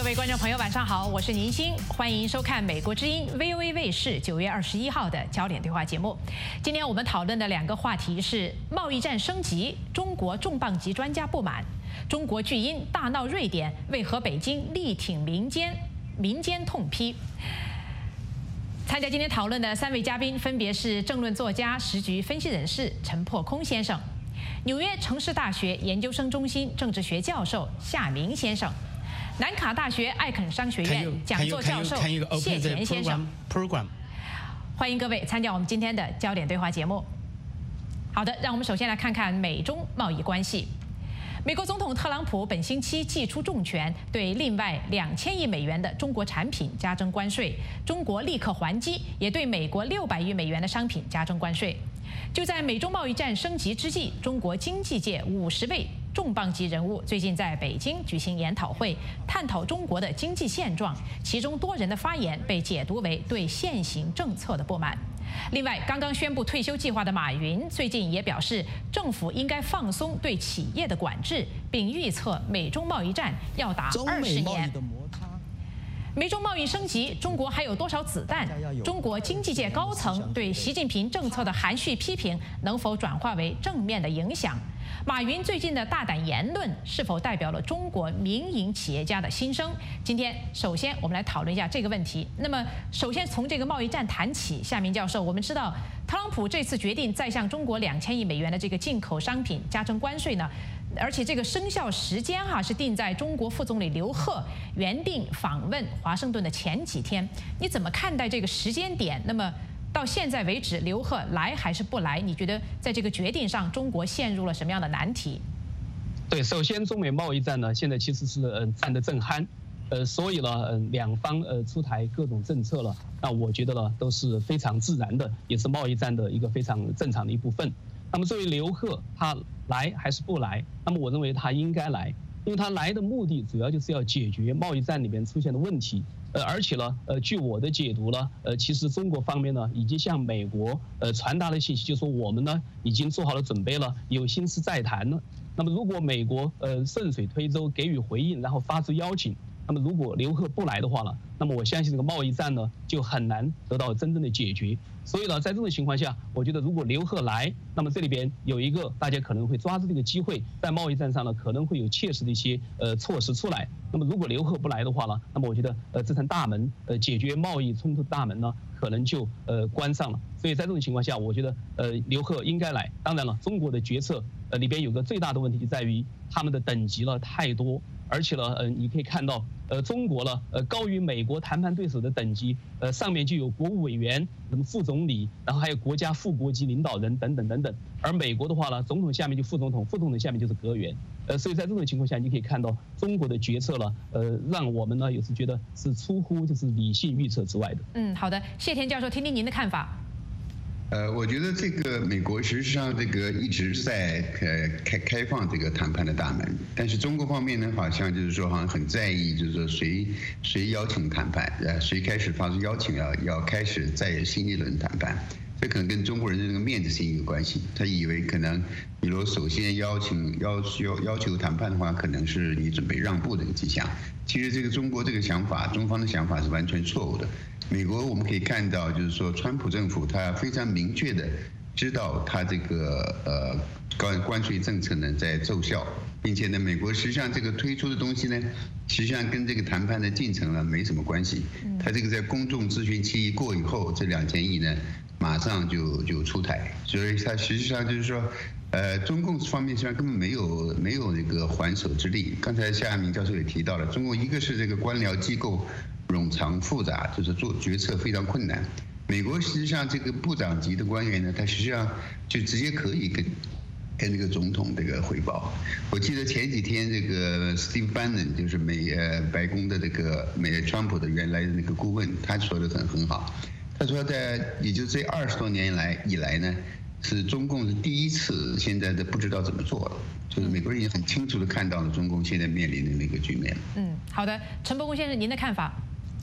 位观众朋友，晚上好，我是宁欣，欢迎收看美国之音 VOA 卫视9月21号的焦点对话节目。今天我们讨论的两个话题是贸易战升级，中国重磅级专家不满，中国巨婴大闹瑞典，为何北京力挺民间痛批。参加今天讨论的3位嘉宾分别是政论作家、时局分析人士陈破空先生，纽约城市大学研究生中心政治学教授夏明先生，南卡大学艾肯商学院讲座教授谢田先生。欢迎各位参加我们今天的焦点对话节目。好的，让我们首先来看看美中贸易关系。美国总统特朗普本星期祭出重拳，对另外2000亿美元的中国产品加征关税，中国立刻还击，也对美国600亿美元的商品加征关税。就在美中贸易战升级之际，中国经济界50位重磅级人物最近在北京举行研讨会，探讨中国的经济现状，其中多人的发言被解读为对现行政策的不满。另外，刚刚宣布退休计划的马云最近也表示，政府应该放松对企业的管制，并预测美中贸易战要打20年。美中贸易升级，中国还有多少子弹？中国经济界高层对习近平政策的含蓄批评，能否转化为正面的影响？马云最近的大胆言论，是否代表了中国民营企业家的心声？今天，首先我们来讨论一下这个问题。那么，首先从这个贸易战谈起。夏明教授，我们知道，特朗普这次决定再向中国2000亿美元的这个进口商品加征关税呢？而且这个生效时间是定在中国副总理刘鹤原定访问华盛顿的前几天。你怎么看待这个时间点？那么到现在为止，刘鹤来还是不来？你觉得在这个决定上，中国陷入了什么样的难题？ 对，首先中美贸易战呢，现在其实是战得正酣，所以呢，两方出台各种政策了，那我觉得呢都是非常自然的，也是贸易战的一个非常正常的一部分。那么作为刘鹤，他来还是不来？那么我认为他应该来，因为他来的目的主要就是要解决贸易战里面出现的问题。而且呢，据我的解读呢，其实中国方面呢已经向美国传达了信息，就是说我们呢已经做好了准备了，有心思再谈了。那么如果美国顺水推舟给予回应，然后发出邀请，那么如果刘鹤不来的话呢，那么我相信这个贸易战呢就很难得到真正的解决。所以呢，在这种情况下，我觉得如果刘鹤来，那么这里边有一个大家可能会抓住这个机会，在贸易战上呢可能会有切实的一些措施出来。那么如果刘鹤不来的话呢，那么我觉得这扇大门解决贸易冲突的大门呢可能就关上了。所以在这种情况下，我觉得刘鹤应该来。当然了，中国的决策里边有个最大的问题就在于他们的等级了太多。而且呢，你可以看到，中国呢，高于美国谈判对手的等级，上面就有国务委员、什么副总理，然后还有国家副国级领导人等等等等。而美国的话呢，总统下面就副总统，副总统下面就是阁员。所以在这种情况下，你可以看到中国的决策呢，让我们呢有时觉得是出乎就是理性预测之外的。 好的，谢田教授，听听您的看法。 我觉得这个美国实际上这个一直在开放这个谈判的大门，但是中国方面呢，好像就是说好像很在意，就是说谁邀请谈判，谁开始发出邀请要开始再新一轮谈判，这可能跟中国人的那个面子心有关系。他以为可能，比如首先要求谈判的话，可能是你准备让步的一个迹象。其实这个中国这个想法，中方的想法是完全错误的。美国我们可以看到，就是说，川普政府他非常明确的知道他这个关税政策呢在奏效，并且呢，美国实际上这个推出的东西呢，实际上跟这个谈判的进程呢没什么关系。他这个在公众咨询期一过以后，这2000亿呢马上就出台，所以他实际上就是说，中共方面实际上根本没有那个还手之力。刚才夏明教授也提到了，中国一个是这个官僚机构冗长复杂，就是做决策非常困难。美国实际上这个部长级的官员呢，他实际上就直接可以跟这个总统这个汇报。我记得前几天这个 Steve Bannon 就是白宫的这个川普的原来的那个顾问，他说的很好。他说也就这20多年以来呢，是中共是第一次现在不知道怎么做了。就是美国人也很清楚的看到了中共现在面临的那个局面。 好的，陈伯公先生，您的看法？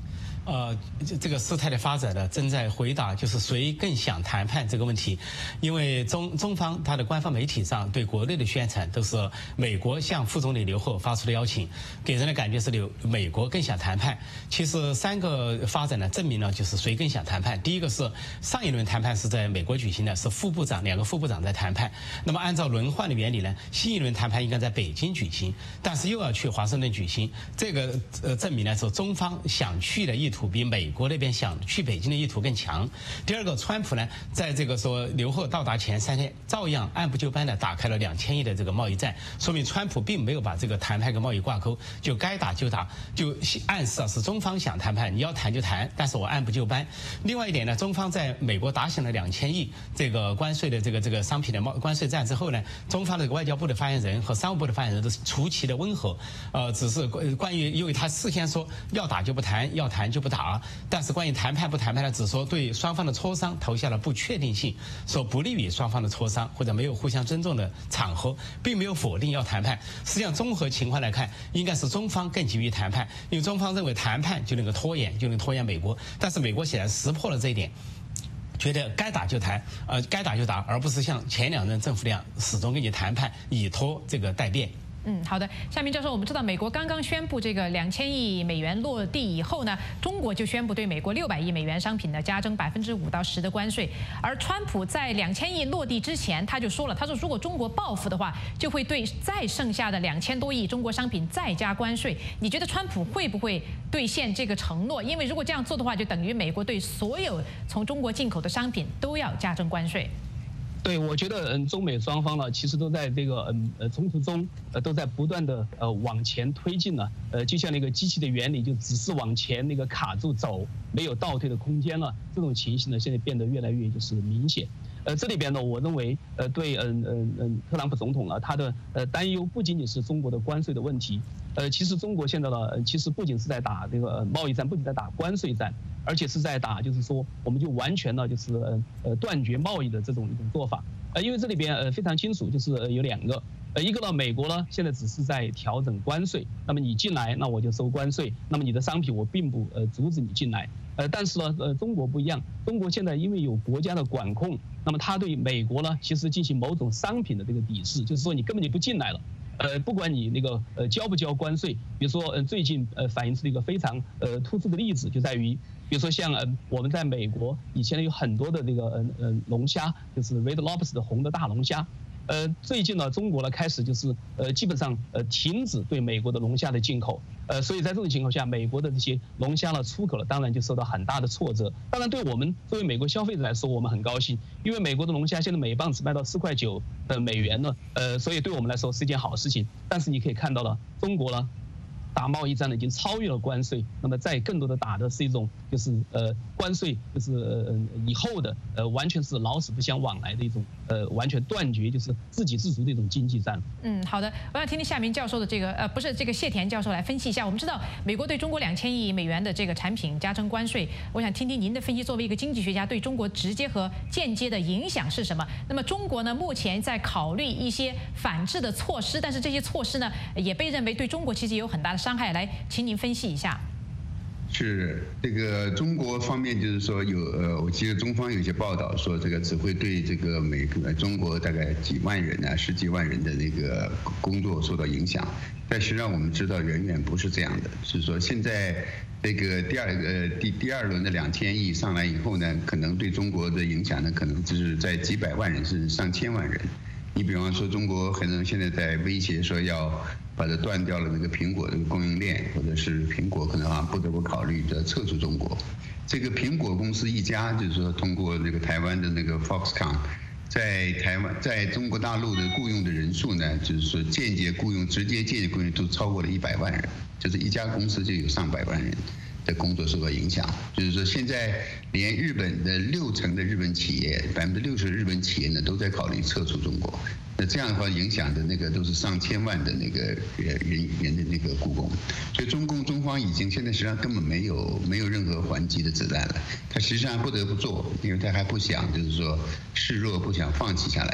这个事态的发展呢，正在回答就是谁更想谈判这个问题。因为中方它的官方媒体上对国内的宣传都是美国向副总理刘鹤发出的邀请，给人的感觉是美国更想谈判。其实3个发展呢，证明了就是谁更想谈判。第一个是上一轮谈判是在美国举行的，是2个副部长在谈判。那么按照轮换的原理呢，新一轮谈判应该在北京举行，但是又要去华盛顿举行。这个证明呢，是中方想去的意图比美国那边想去北京的意图更强。第二个，川普呢，在这个说刘鹤到达前3天，照样按部就班的打开了2000亿的这个贸易战，说明川普并没有把这个谈判跟贸易挂钩，就该打就打，就暗示是中方想谈判，你要谈就谈，但是我按部就班。另外一点呢，中方在美国打响了2000亿这个关税的这个商品的关税战之后呢，中方的外交部的发言人和商务部的发言人都是出奇的温和，只是关于因为他事先说要打就不谈，要谈就不打，但是关于谈判不谈判呢，只说对双方的磋商投下了不确定性，说不利于双方的磋商或者没有互相尊重的场合，并没有否定要谈判。实际上综合情况来看，应该是中方更急于谈判，因为中方认为谈判就能够拖延美国，但是美国显然识破了这一点，觉得该打就谈，该打就打，而不是像前2任政府那样始终跟你谈判，以拖这个待变。 好的，夏明教授，我们知道美国刚刚宣布这个2000亿美元落地以后呢，中国就宣布对美国600亿美元商品呢加征5%到10%的关税。而川普在2000亿落地之前，他就说了，他说如果中国报复的话，就会对再剩下的2000多亿中国商品再加关税。你觉得川普会不会兑现这个承诺？因为如果这样做的话，就等于美国对所有从中国进口的商品都要加征关税。 对，我觉得中美双方呢，其实都在这个冲突中都在不断的往前推进了，就像那个机器的原理，就只是往前那个卡住走，没有倒退的空间了。这种情形呢，现在变得越来越就是明显。这里边呢，我认为对特朗普总统他的担忧不仅仅是中国的关税的问题，其实中国现在呢，其实不仅是在打这个贸易战，不仅在打关税战，而且是在打就是说我们就完全呢就是断绝贸易的这种一种做法。因为这里边非常清楚，就是有2个。一个呢，美国呢现在只是在调整关税，那么你进来，那我就收关税，那么你的商品我并不阻止你进来。但是呢，中国不一样，中国现在因为有国家的管控，那么他对美国呢其实进行某种商品的这个抵制，就是说你根本就不进来了。不管你那个交不交关税，比如说最近反映出一个非常突出的例子，就在于比如说像我们在美国以前有很多的这个龙虾，就是 Red Lobster 的红的大龙虾。最近呢，中国呢开始就是基本上停止对美国的龙虾的进口，所以在这种情况下，美国的这些龙虾呢出口了，当然就受到很大的挫折。当然，对我们作为美国消费者来说，我们很高兴，因为美国的龙虾现在每磅只卖到4.9块美元了，所以对我们来说是一件好事情。但是你可以看到了，中国呢打贸易战呢已经超越了关税，那么在更多的打的是一种就是关税就是以后的完全是老死不相往来的一种完全断绝就是自给自足的一种经济战。 好的，我想听听夏明教授的这个不是这个谢田教授来分析一下。我们知道美国对中国2000亿美元的这个产品加征关税，我想听听您的分析，作为一个经济学家，对中国直接和间接的影响是什么？那么中国呢目前在考虑一些反制的措施，但是这些措施呢也被认为对中国其实有很大的伤害，来，请您分析一下。 是这个中国方面，就是说我记得中方有一些报道说，这个只会对这个中国大概几万人啊、10几万人的那个工作受到影响，但实际上我们知道远远不是这样的，是说现在这个第二轮的2000亿上来以后呢，可能对中国的影响呢，可能就是在几百万人甚至上千万人。你比方说，中国可能现在在威胁说要把它断掉了那个苹果的供应链，或者是苹果可能不得不考虑的撤出中国。这个苹果公司一家，就是说通过那个台湾的那个 Foxconn， 在中国大陆的雇佣的人数呢，就是说间接雇佣、直接间接雇佣都超过了100万人，就是一家公司就有上百万人的工作受到影响。就是说现在连日本的60%的日本企业，60%的日本企业呢都在考虑撤出中国。那这样的话影响的那个都是上千万的那个人员的那个雇工，所以中方已经现在实际上根本没有任何还击的子弹了，他实际上不得不做，因为他还不想就是说示弱，不想放弃下来。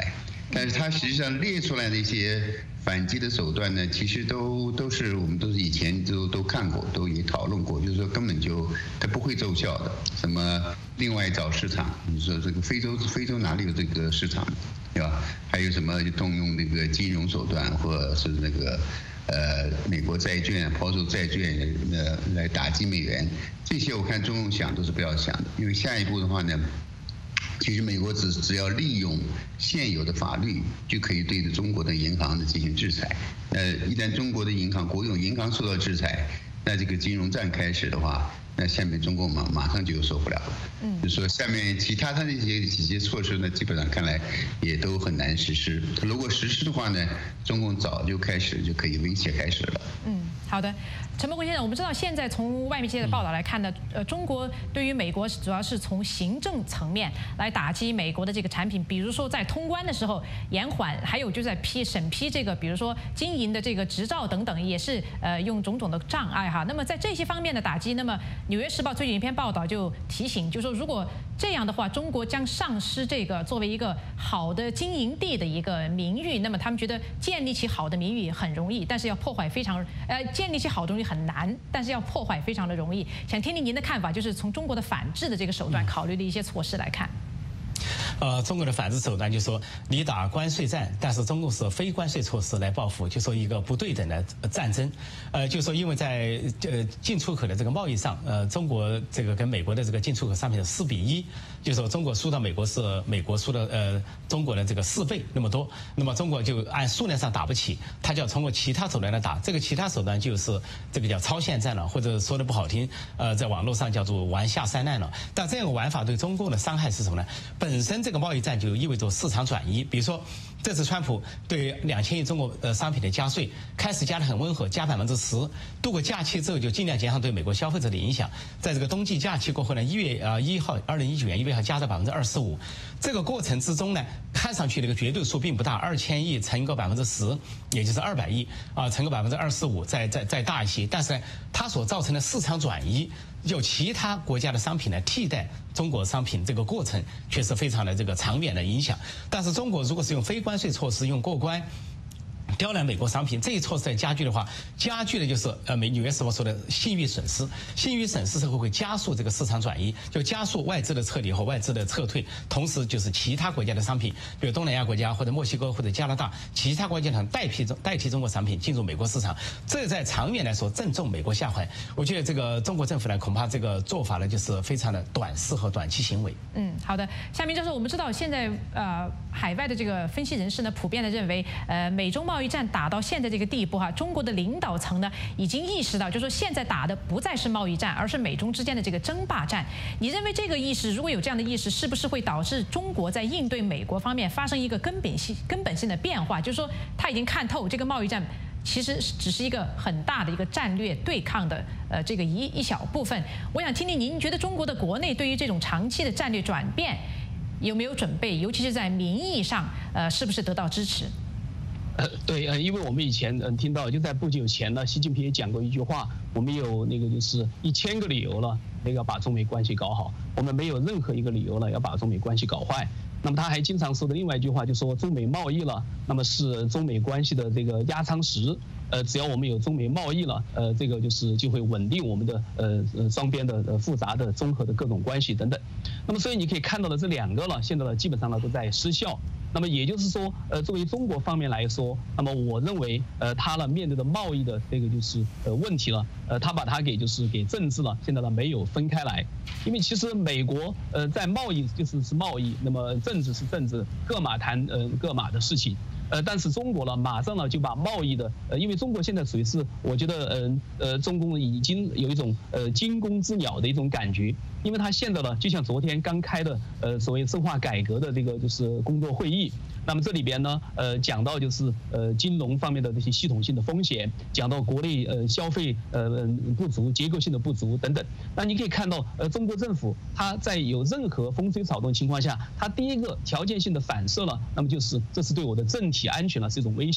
但是它实际上列出来的一些反击的手段呢，其实都是我们都是以前都看过，都也讨论过，就是说根本就它不会奏效的。什么另外找市场，你说这个非洲哪里有这个市场，对吧？还有什么动用那个金融手段，或者是那个美国债券抛售债券来打击美元，这些我看中共想都是不要想的，因为下一步的话呢。其实美国只要利用现有的法律，就可以对着中国的银行呢进行制裁。一旦中国的银行、国有银行受到制裁，那这个金融战开始的话，那下面中共马上就受不了了。就是说下面其他的几些措施呢，基本上看来也都很难实施。如果实施的话呢，中共早就可以威胁开始了。 好的，陈伯坤先生，我们知道现在从外面界的报道来看呢，中国对于美国主要是从行政层面来打击美国的这个产品，比如说在通关的时候延缓，还有就在审批这个，比如说经营的这个执照等等，也是用种种的障碍哈。那么在这些方面的打击，那么《纽约时报》最近一篇报道就提醒，就说如果这样的话，中国将丧失这个作为一个好的经营地的一个名誉。那么他们觉得建立起好的名誉很容易，但是要破坏建立起好东西很难，但是要破坏非常的容易。想听听您的看法，就是从中国的反制的这个手段考虑的一些措施来看。 中国的反制手段就是说，你打关税战，但是中共是非关税措施来报复，就说一个不对等的战争。就是说因为在进出口的这个贸易上，中国这个跟美国的这个进出口商品是4比1，就是说中国输到美国是美国输的中国的这个4倍那么多，那么中国就按数量上打不起，它就要通过其他手段来打。这个其他手段就是这个叫超限战了，或者说的不好听，在网络上叫做玩下三滥了。但这样的玩法对中共的伤害是什么呢？本身这个贸易战就意味着市场转移。比如说这次川普对2000亿中国商品的加税，开始加得很温和，加10%，度过假期之后就尽量减少对美国消费者的影响。在这个冬季假期过后呢，1月1号，2019年1月1号加到25%。这个过程之中呢，看上去这个绝对数并不大，2000亿乘个10%，也就是200亿乘个25%，再大一些。但是呢，它所造成的市场转移，有其他国家的商品来替代中国商品，这个过程确实非常的这个长远的影响。但是中国如果是用非关税措施，用过关刁难美国商品，这一措施在加剧的话，加剧的就是纽约时报说的信誉损失。信誉损失之后会加速这个市场转移，就加速外资的撤离和外资的撤退，同时就是其他国家的商品，比如东南亚国家或者墨西哥或者加拿大其他国家想代替中国产品进入美国市场，这在长远来说正中美国下怀。我觉得这个中国政府呢，恐怕这个做法呢就是非常的短视和短期行为。 好的，夏明教授，我们知道现在海外的这个分析人士呢，普遍的认为美中贸易战打到现在这个地步中国的领导层呢已经意识到，就是说现在打的不再是贸易战，而是美中之间的这个争霸战。你认为这个意识，如果有这样的意识，是不是会导致中国在应对美国方面发生一个根本性的变化？就是说他已经看透这个贸易战其实只是一个很大的一个战略对抗的这个一小部分。我想听听您觉得中国的国内对于这种长期的战略转变有没有准备，尤其是在民意上是不是得到支持？ 对，因为我们以前听到，就在不久前呢，习近平也讲过一句话，我们有那个就是1000个理由了，要把中美关系搞好，我们没有任何一个理由了要把中美关系搞坏。那么他还经常说的另外一句话，就说中美贸易了，那么是中美关系的这个压舱石。只要我们有中美贸易了，这个就会稳定我们的双边的复杂的综合的各种关系等等。那么所以你可以看到的这2个了，现在呢基本上呢都在失效。那么也就是说，作为中国方面来说，那么我认为，他呢面对的贸易的这个就是问题了，他把它给政治了，现在呢没有分开来，因为其实美国在贸易是贸易，那么政治是政治，各码谈各码的事情。但是中国呢，马上呢就把贸易的，因为中国现在属于是，我觉得中共已经有一种惊弓之鸟的一种感觉，因为他现在呢，就像昨天刚开的所谓深化改革的这个就是工作会议，那么这里边呢讲到就是金融方面的这些系统性的风险，讲到国内消费不足、结构性的不足等等。那你可以看到中国政府它在有任何风吹草动情况下，它第一个条件性的反射了，那么就是这是对我的政体安全呢是一种威胁。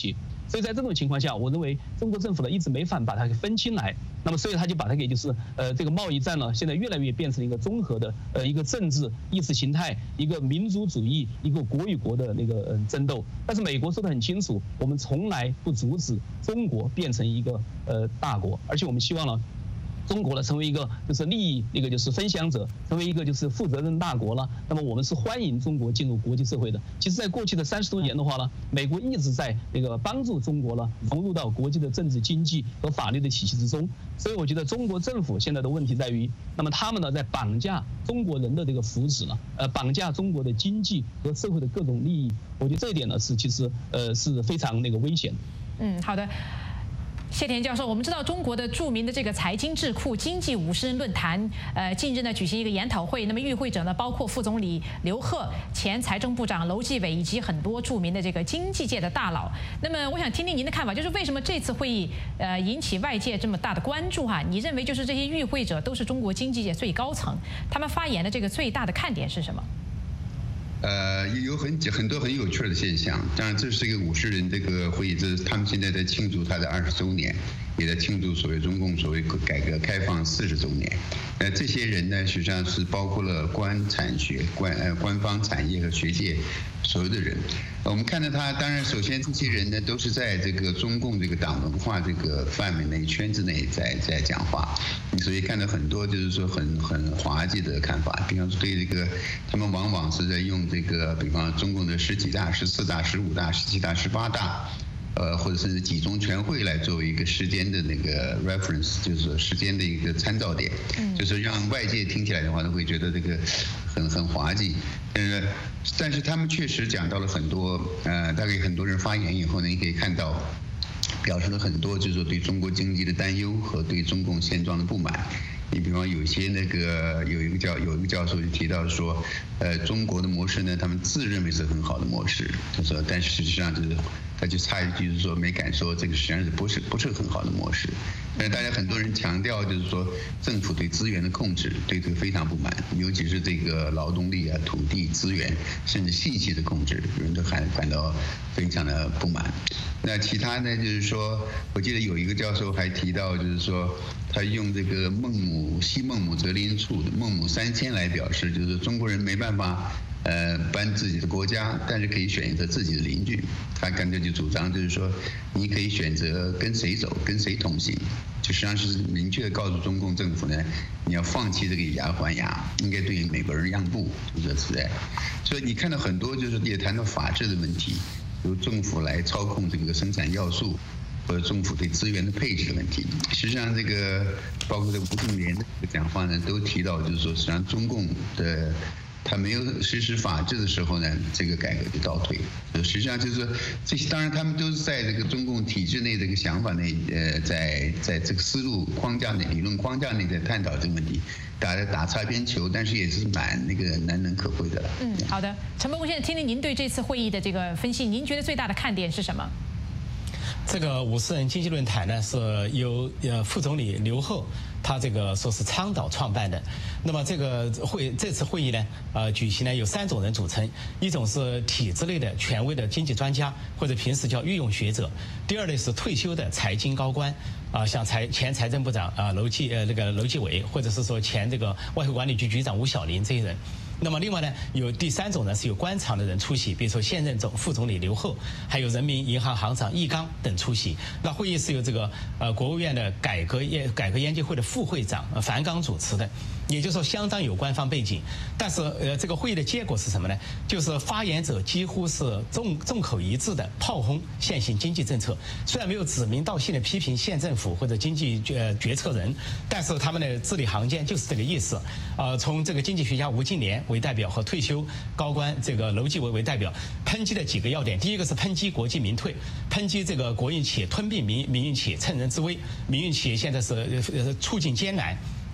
所以在这种情况下，我认为中国政府呢一直没法把它给分清来，那么所以他就把它给就是这个贸易战呢，现在越来越变成一个综合的一个政治意识形态、一个民族主义、一个国与国的那个争斗。但是美国说得很清楚，我们从来不阻止中国变成一个大国，而且我们希望呢。中国呢成为一个就是利益那个就是分享者，成为一个就是负责任大国了。那么我们是欢迎中国进入国际社会的。其实，在过去的30多年的话呢，美国一直在那个帮助中国呢融入到国际的政治、经济和法律的体系之中。所以我觉得中国政府现在的问题在于，那么他们呢在绑架中国人的这个福祉呢，绑架中国的经济和社会的各种利益。我觉得这一点呢是其实是非常那个危险的。 好的。谢田教授，我们知道中国的著名的这个财经智库经济50人论坛，近日呢举行一个研讨会，那么与会者呢包括副总理刘鹤、前财政部长楼继伟以及很多著名的这个经济界的大佬。那么我想听听您的看法，就是为什么这次会议引起外界这么大的关注哈？你认为就是这些与会者都是中国经济界最高层，他们发言的这个最大的看点是什么？ 有很多很有趣的现象。当然，这是一个50人这个会议，这是他们现在在庆祝它的20周年，也在庆祝所谓中共所谓改革开放40周年。这些人呢，实际上是包括了官方产业和学界所有的人。我们看到他，当然首先这些人呢，都是在这个中共这个党文化这个范围内圈子内在讲话，所以看到很多就是说很滑稽的看法。比方说对这个，他们往往是在用这个，比方中共的10几大、14大、15大、17大、18大。或者是几中全会来作为一个时间的那个 reference， 就是时间的一个参照点，就是让外界听起来的话，都会觉得这个很滑稽。但是他们确实讲到了很多，大概很多人发言以后呢，你可以看到，表示了很多就是说对中国经济的担忧和对中共现状的不满。你比方有些那个有一个教授就提到说，中国的模式呢，他们自认为是很好的模式，他说，但是实际上就是他就插一句就是说没敢说这个实际上是不是很好的模式。但是大家很多人强调就是说政府对资源的控制对这个非常不满，尤其是这个劳动力啊、土地资源甚至信息的控制，人都感到非常的不满。那其他呢，就是说，我记得有一个教授还提到，就是说他用这个西孟母择邻处的孟母3000来表示，就是中国人没办法搬自己的国家，但是可以选择自己的邻居。他干脆就主张就是说，你可以选择跟谁走，跟谁同行，就实际上是明确的告诉中共政府呢，你要放弃这个以牙还牙，应该对美国人让步，就是实在。所以你看到很多就是也谈到法治的问题，由政府来操控这个生产要素，或者政府对资源的配置的问题。实际上，这个包括这个吴仲廉的讲话呢，都提到就是说，实际上中共的他没有实施法治的时候呢，这个改革就倒退。实际上就是这些，当然他们都是在这个中共体制内这个想法内，在这个思路框架内、理论框架内在探讨这个问题，打擦边球，但是也是蛮那个难能可贵的了。 好的，陈伯公先生，听听您对这次会议的这个分析，您觉得最大的看点是什么？ 这个50人经济论坛呢，是由副总理刘鹤他这个说是倡导创办的。那么这次会议呢，举行呢有3种人组成，一种是体制内的权威的经济专家，或者平时叫御用学者；第二类是退休的财经高官，像前财政部长楼继伟，或者是说前这个外汇管理局局长吴晓琳这些人。那么另外呢，有第3种呢是有官场的人出席，比如说现任副总理刘鹤，还有人民银行行长易纲等出席。那会议是由这个国务院的改革研究会的副会长樊纲主持的，也就是说相当有官方背景。但是这个会议的结果是什么呢？就是发言者几乎是众口一致的炮轰现行经济政策，虽然没有指名道姓的批评县政府或者经济决策人，但是他们的字里行间就是这个意思。从这个经济学家吴敬琏为代表和退休高官这个楼继伟为代表，抨击的几个要点，第一个是抨击国进民退，抨击这个国营企业吞并民营企业，趁人之危，民营企业现在是处境艰难。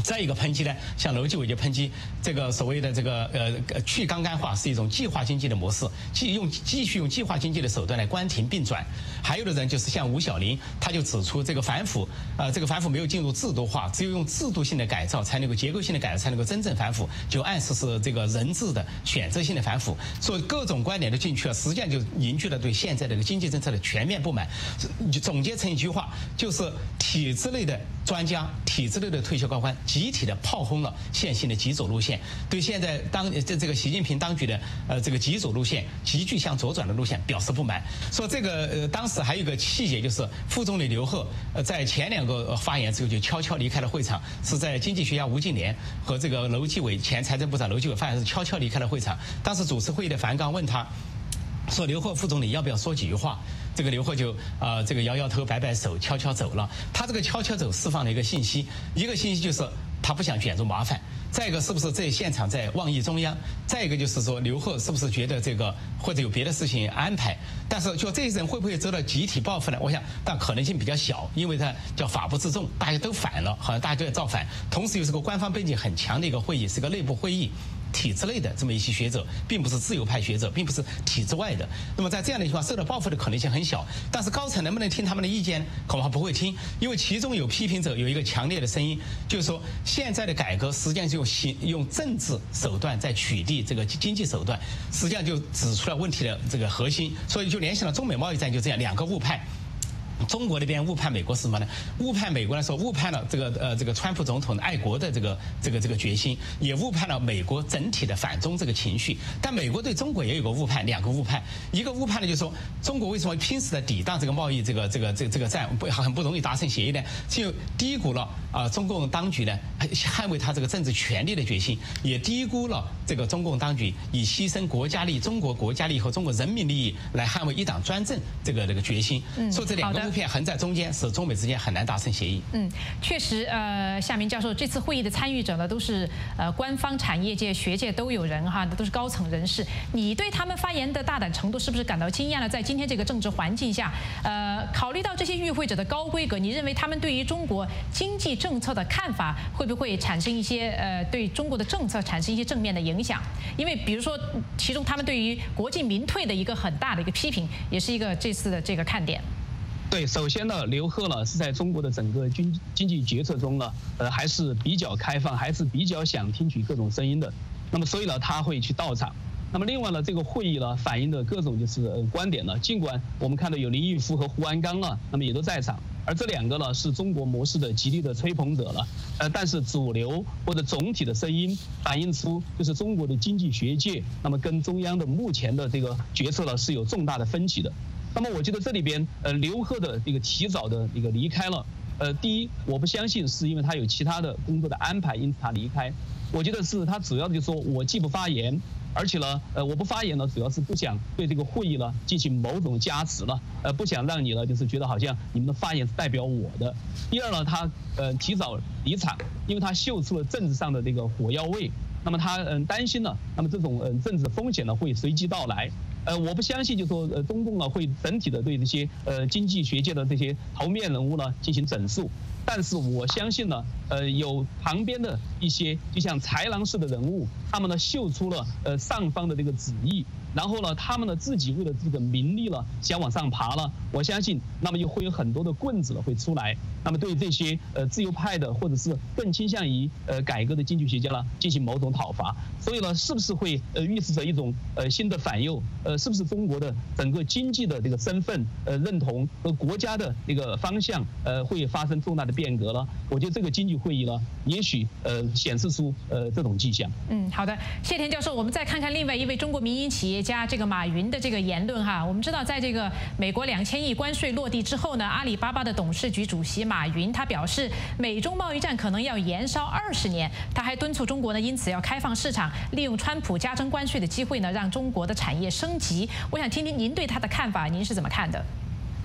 再一个抨击呢，像楼继伟就抨击这个所谓的这个去杠杆化是一种计划经济的模式，继续用计划经济的手段来关停并转。还有的人就是像吴晓玲，他就指出这个反腐，这个反腐没有进入制度化，只有用制度性的改造才能够结构性的改造才能够真正反腐，就暗示是这个人治的选择性的反腐。所以各种观点都进去了，实际上就凝聚了对现在这个经济政策的全面不满。就总结成一句话，就是体制内的专家、体制内的退休高官集体的炮轰了现行的极左路线，对现在这个习近平当局的这个极左路线、急剧向左转的路线表示不满。说这个当时还有一个细节，就是副总理刘鹤在前2个发言之后就悄悄离开了会场，是在经济学家吴敬琏和这个楼继伟前财政部长楼继伟发言时悄悄离开了会场。当时主持会议的樊纲问他说：“刘鹤副总理要不要说几句话？”这个刘鹤就这个摇摇头、摆摆手，悄悄走了。他这个悄悄走释放了一个信息，就是他不想卷入麻烦。再一个，是不是这现场在妄议中央？再一个就是说，刘鹤是不是觉得这个或者有别的事情安排？但是就这些人会不会遭到集体报复呢？我想，但可能性比较小，因为他叫法不自重，大家都反了，好像大家都要造反。同时又是个官方背景很强的一个会议，是个内部会议。体制内的这么一些学者，并不是自由派学者，并不是体制外的。那么在这样的情况，受到报复的可能性很小。但是高层能不能听他们的意见？恐怕不会听，因为其中有批评者有一个强烈的声音，就是说现在的改革实际上是用政治手段在取缔这个经济手段，实际上就指出了问题的这个核心。所以就联想到中美贸易战就这样2个误判。中国那边误判美国是什么呢？误判美国来说，误判了这个川普总统的爱国的这个决心，也误判了美国整体的反中这个情绪。但美国对中国也有个误判，2个误判。一个误判呢，就是说中国为什么拼死的抵挡这个贸易这个战，很不容易达成协议呢？就低估了中共当局呢捍卫他这个政治权利的决心，也低估了这个中共当局以牺牲国家利益、中国国家利益和中国人民利益来捍卫一党专政这个决心。所以这2个误判横在中间，使中美之间很难达成协议。 确实，夏明教授，这次会议的参与者呢，都是官方、产业界、学界都有人哈，都是高层人士。你对他们发言的大胆程度是不是感到惊讶了？在今天这个政治环境下，考虑到这些与会者的高规格，你认为他们对于中国经济政策的看法会不会产生一些对中国的政策产生一些正面的影响？因为比如说，其中他们对于国进民退的一个很大的一个批评，也是一个这次的这个看点。 对，首先呢，刘鹤呢是在中国的整个经济决策中呢，还是比较开放，还是比较想听取各种声音的。那么所以呢，他会去到场。那么另外呢，这个会议呢反映的各种就是观点呢，尽管我们看到有林毅夫和胡鞍钢呢，那么也都在场，而这2个呢是中国模式的极力的吹捧者了。但是主流或者总体的声音反映出，就是中国的经济学界，那么跟中央的目前的这个决策呢是有重大的分歧的。那么我觉得这里边，刘鹤的这个提早的这个离开了，第一，我不相信是因为他有其他的工作的安排，因此他离开。我觉得是他主要的就是说我既不发言，而且呢，我不发言呢，主要是不想对这个会议呢进行某种加持了，不想让你呢就是觉得好像你们的发言是代表我的。第二呢，他提早离场，因为他嗅出了政治上的这个火药味，那么他担心呢，那么这种政治风险呢会随即到来。我不相信，就说中共呢会整体的对这些经济学界的这些头面人物呢进行整肃，但是我相信呢，有旁边的一些就像豺狼式的人物，他们呢嗅出了上方的这个旨意，然后呢他们呢自己为了这个名利了想往上爬了，我相信那么又会有很多的棍子会出来，那么对这些自由派的或者是更倾向于改革的经济学家呢进行某种讨伐，所以呢是不是会预示着一种新的反右？是不是中国的整个经济的这个身份认同和国家的这个方向会发生重大的变革了？我觉得这个经济会议呢，也许显示出这种迹象。 好的，谢田教授，我们再看看另外一位中国民营企业家这个马云的这个言论哈。我们知道，在这个美国2000亿关税落地之后呢，阿里巴巴的董事局主席马云他表示，美中贸易战可能要延烧20年。他还敦促中国呢，因此要开放市场，利用川普加征关税的机会呢，让中国的产业升级。我想听听您对他的看法，您是怎么看的？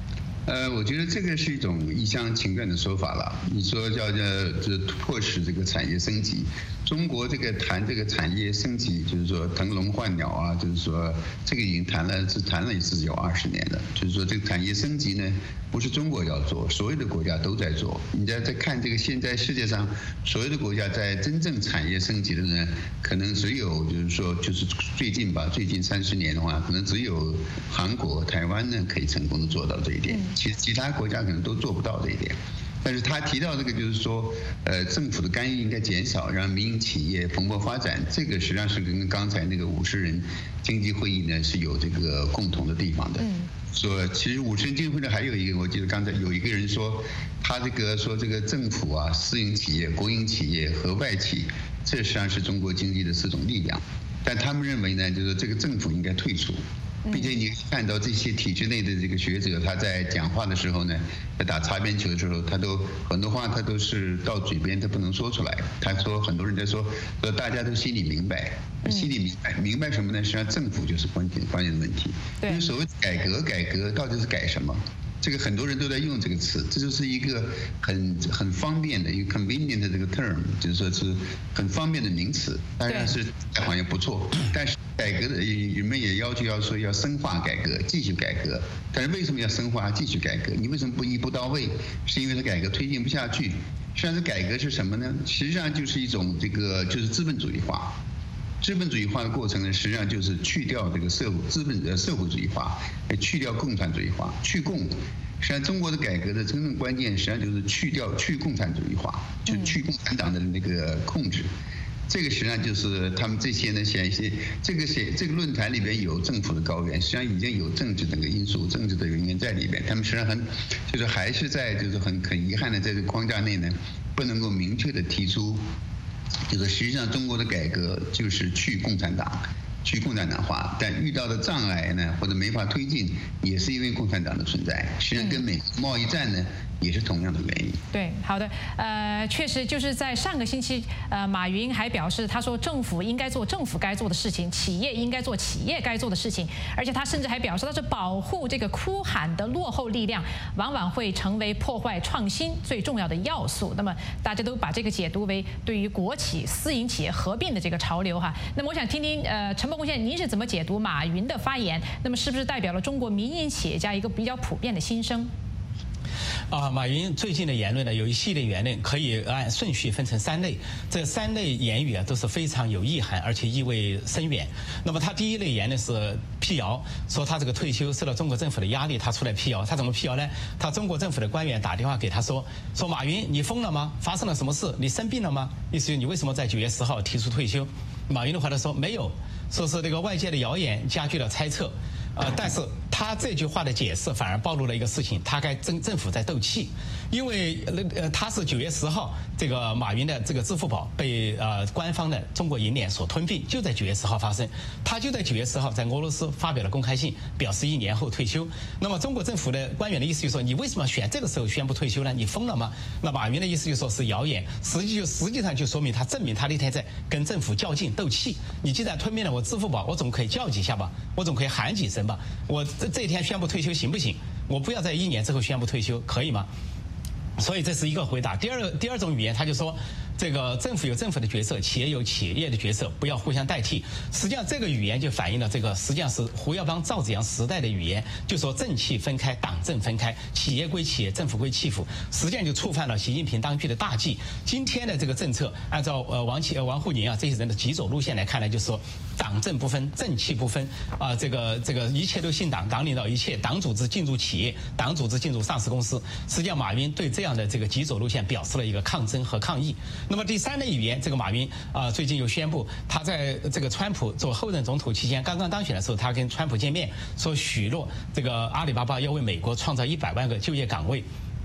我觉得这个是一种一厢情愿的说法了。你说叫迫使这个产业升级，中国这个谈这个产业升级，就是说腾笼换鸟啊，就是说这个已经谈了也是有20年了。就是说这个产业升级呢，不是中国要做，所有的国家都在做。你在看这个现在世界上所有的国家在真正产业升级的呢，可能只有就是最近30年的话，可能只有韩国、台湾呢可以成功的做到这一点。其他国家可能都做不到这一点，但是他提到这个就是说，政府的干预应该减少，让民营企业蓬勃发展。这个实际上是跟刚才那个50人经济会议呢是有这个共同的地方的。说其实50人经济会呢还有一个，我记得刚才有一个人说，他这个政府啊、私营企业、国营企业和外企，这实际上是中国经济的4种力量，但他们认为呢，就是这个政府应该退出。并且你看到这些体制内的这个学者，他在讲话的时候呢，在打擦边球的时候，很多话他都是到嘴边，他不能说出来。他说很多人在说大家都心里明白，明白什么呢？实际上政府就是关键的问题。因为所谓改革到底是改什么？这个很多人都在用这个词，这就是一个很方便的一个 convenient 的这个 term， 就是说是很方便的名词。当然是好像不错，但是改革的人们也要求要深化改革，继续改革。但是为什么要深化继续改革？你为什么不一步到位？是因为它改革推进不下去。实际上，这改革是什么呢？实际上就是一种就是资本主义化。资本主义化的过程呢，实际上就是去掉这个社会主义化，去掉共产主义化，去共。实际上，中国的改革的真正关键，实际上就是去共产主义化，就去共产党的那个控制。这个实际上就是他们这些呢，这个论坛里边有政府的高原，实际上已经有政治的因素、政治的原因在里边。他们实际上就是还是在很遗憾的在这个框架内呢，不能够明确的提出。就是实际上中国的改革就是去共产党化，但遇到的障碍呢，或者没法推进，也是因为共产党的存在。实际上跟美国贸易战呢也是同样的原因。 对，好的，确实就是在上个星期，马云还表示，他说政府应该做政府该做的事情，企业应该做企业该做的事情，而且他甚至还表示，他是保护这个哭喊的落后力量，往往会成为破坏创新最重要的要素。那么大家都把这个解读为对于国企、私营企业合并的这个潮流哈。那么我想听听陈伯公先生，您是怎么解读马云的发言？那么是不是代表了中国民营企业家一个比较普遍的心声？ 马云最近的言论呢，有一系列言论可以按顺序分成3类，这3类言语啊都是非常有意涵，而且意味深远。那么他第一类言论是辟谣，说他这个退休受到中国政府的压力，他出来辟谣。他怎么辟谣呢？他中国政府的官员打电话给他说马云，你疯了吗？发生了什么事？你生病了吗？意思是你为什么在9月10号提出退休？马云的话他说没有，说是这个外界的谣言加剧了猜测。但是他这句话的解释反而暴露了一个事情，他跟政府在斗气，因为他是9月10号，这个马云的这个支付宝被官方的中国银联所吞并，就在9月10号发生，他就在9月10号在俄罗斯发表了公开信，表示1年后退休。那么中国政府的官员的意思就是说，你为什么选这个时候宣布退休呢？你疯了吗？那马云的意思就是说是谣言，实际上就说明他证明他那天在跟政府较劲斗气。你既然吞并了我支付宝，我总可以叫几下吧，我总可以喊几声吧。我这一天宣布退休行不行？我不要在1年之后宣布退休，可以吗？所以这是一个回答。第二种语言，他就说，这个政府有政府的角色，企业有企业的角色，不要互相代替。实际上，这个语言就反映了这个实际上是胡耀邦、赵紫阳时代的语言，就说政企分开，党政分开，企业归企业，政府归政府，实际上就触犯了习近平当局的大忌。今天的这个政策，按照王沪宁啊这些人的极左路线来看呢，就是说党政不分，政企不分啊，这个一切都信党，党领导一切，党组织进入企业，党组织进入上市公司。实际上，马云对这样的这个极左路线表示了一个抗争和抗议。那么第3类语言，这个马云最近又宣布，他在这个川普做后任总统期间刚刚当选的时候，他跟川普见面，说许诺这个阿里巴巴要为美国创造100万个就业岗位。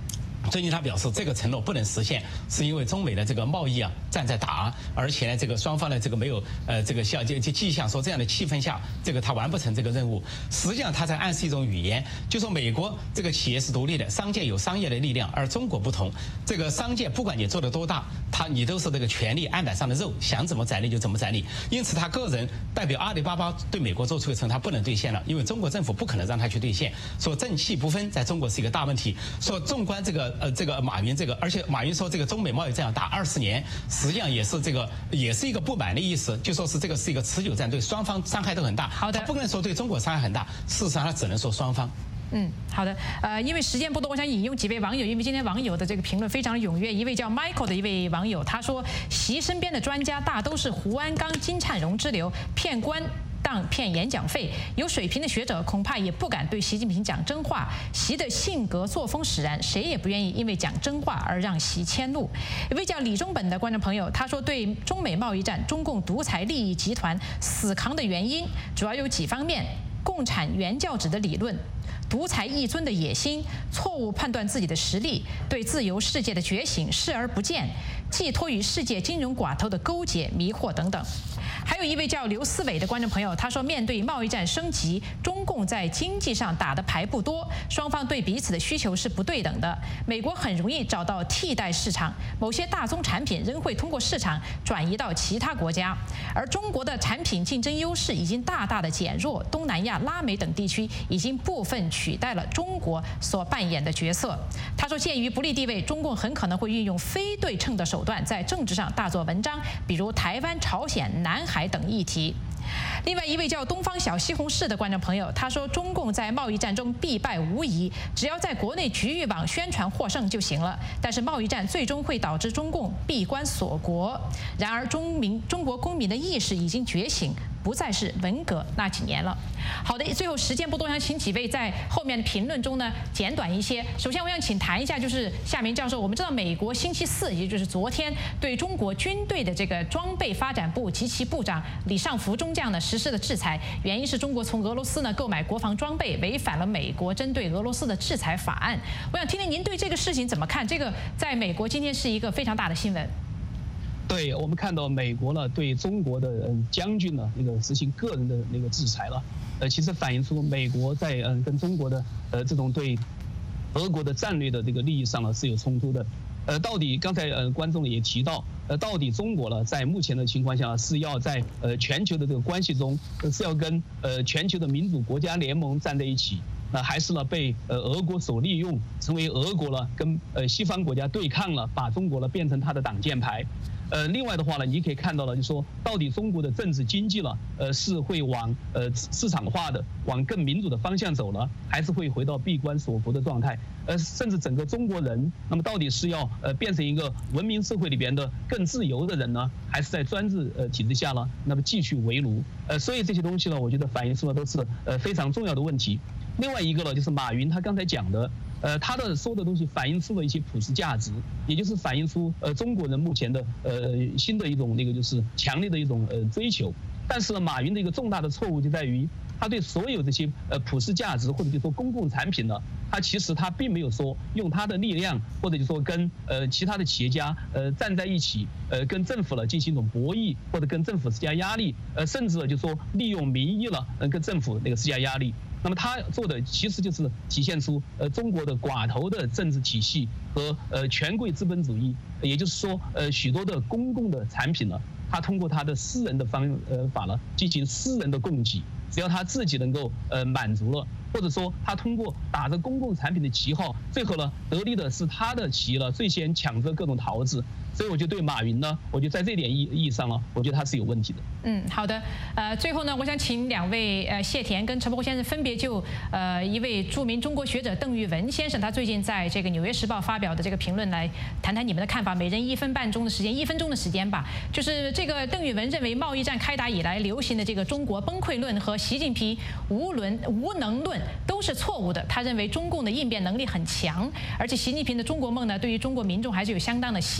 最近他表示，这个承诺不能实现，是因为中美的这个贸易战在打，而且呢，这个双方呢，这个没有这个迹象说这样的气氛下，这个他完不成这个任务。实际上他在暗示一种语言，就说美国这个企业是独立的，商界有商业的力量，而中国不同，这个商界不管你做得多大，你都是这个权力案板上的肉，想怎么斩你就怎么斩你。因此他个人代表阿里巴巴对美国做出的承诺，他不能兑现了，因为中国政府不可能让他去兑现。说正气不分在中国是一个大问题。说纵观这个马云这个，而且马云说这个中美贸易战要打20年，实际上也是一个不满的意思，就说是这个是一个持久战，对双方伤害都很大。 好的， 他不能说对中国伤害很大，事实上他只能说双方。 好的，因为时间不多，我想引用几位网友，因为今天网友的这个评论非常踊跃。一位叫 Michael 的一位网友，他说：“习身边的专家大都是胡鞍钢、金灿荣之流，骗官当骗演讲费，有水平的学者恐怕也不敢对习近平讲真话。习的性格作风使然，谁也不愿意因为讲真话而让习迁怒。”一位叫李中本的观众朋友，他说：“对中美贸易战，中共独裁利益集团死扛的原因主要有几方面：共产原教旨的理论。”独裁一尊的野心，错误判断自己的实力，对自由世界的觉醒视而不见，寄托于世界金融寡头的勾结、迷惑等等。还有一位叫刘思伟的观众朋友，他说：“面对贸易战升级，中共在经济上打的牌不多，双方对彼此的需求是不对等的。美国很容易找到替代市场，某些大宗产品仍会通过市场转移到其他国家，而中国的产品竞争优势已经大大的减弱，东南亚、拉美等地区已经部分取代了中国所扮演的角色。”他说，鉴于不利地位，中共很可能会运用非对称的手段在政治上大做文章，比如台湾、朝鲜、南海等议题。另外一位叫东方小西红柿的观众朋友，他说：“中共在贸易战中必败无疑，只要在国内局域网宣传获胜就行了。但是贸易战最终会导致中共闭关锁国。然而中国公民的意识已经觉醒，不再是文革那几年了。”好的，最后时间不多，想请几位在后面的评论中呢简短一些。首先，我想请谈一下，就是夏明教授，我们知道美国星期四，也就是昨天，对中国军队的这个装备发展部及其部长李尚福中将呢实施了制裁，原因是中国从俄罗斯呢购买国防装备，违反了美国针对俄罗斯的制裁法案。我想听听您对这个事情怎么看？这个在美国今天是一个非常大的新闻。 对，我们看到美国呢对中国的将军呢实行个人的制裁了，其实反映出美国在跟中国的这种对俄国的战略的这个利益上呢是有冲突的。到底刚才观众也提到，到底中国呢在目前的情况下是要在全球的这个关系中是要跟全球的民主国家联盟站在一起，还是呢被俄国所利用，成为俄国呢跟西方国家对抗了，把中国呢变成他的挡箭牌。另外的话呢，你可以看到了，就说到底中国的政治经济了，是会往市场化的、往更民主的方向走了，还是会回到闭关锁国的状态？甚至整个中国人，那么到底是要变成一个文明社会里边的更自由的人呢，还是在专制体制下呢，那么继续为奴？所以这些东西呢，我觉得反映出的都是非常重要的问题。另外一个呢，就是马云他刚才讲的。他的说的东西反映出了一些普世价值，也就是反映出中国人目前的新的一种就是强烈的一种追求。但是呢，马云的一个重大的错误就在于，他对所有这些普世价值或者就说公共产品呢，他其实他并没有说用他的力量，或者就说跟其他的企业家站在一起，跟政府呢进行一种博弈，或者跟政府施加压力，甚至就说利用民意了跟政府施加压力。那么他做的其实就是体现出中国的寡头的政治体系和权贵资本主义，也就是说许多的公共的产品呢，他通过他的私人的法呢进行私人的供给，只要他自己能够满足了，或者说他通过打着公共产品的旗号，最后呢得利的是他的企业了最先抢着各种桃子。所以我觉得对马云呢，我觉得在这点意义上呢，我觉得他是有问题的。 好的。最后呢，我想请两位谢田跟陈伯先生分别就一位著名中国学者邓玉文先生，他最近在这个《纽约时报》发表的这个评论来谈谈你们的看法。每人1分半钟的时间，1分钟的时间吧。就是这个邓玉文认为，贸易战开打以来流行的这个中国崩溃论和习近平无能论都是错误的。他认为中共的应变能力很强，而且习近平的中国梦呢，对于中国民众还是有相当的吸引力。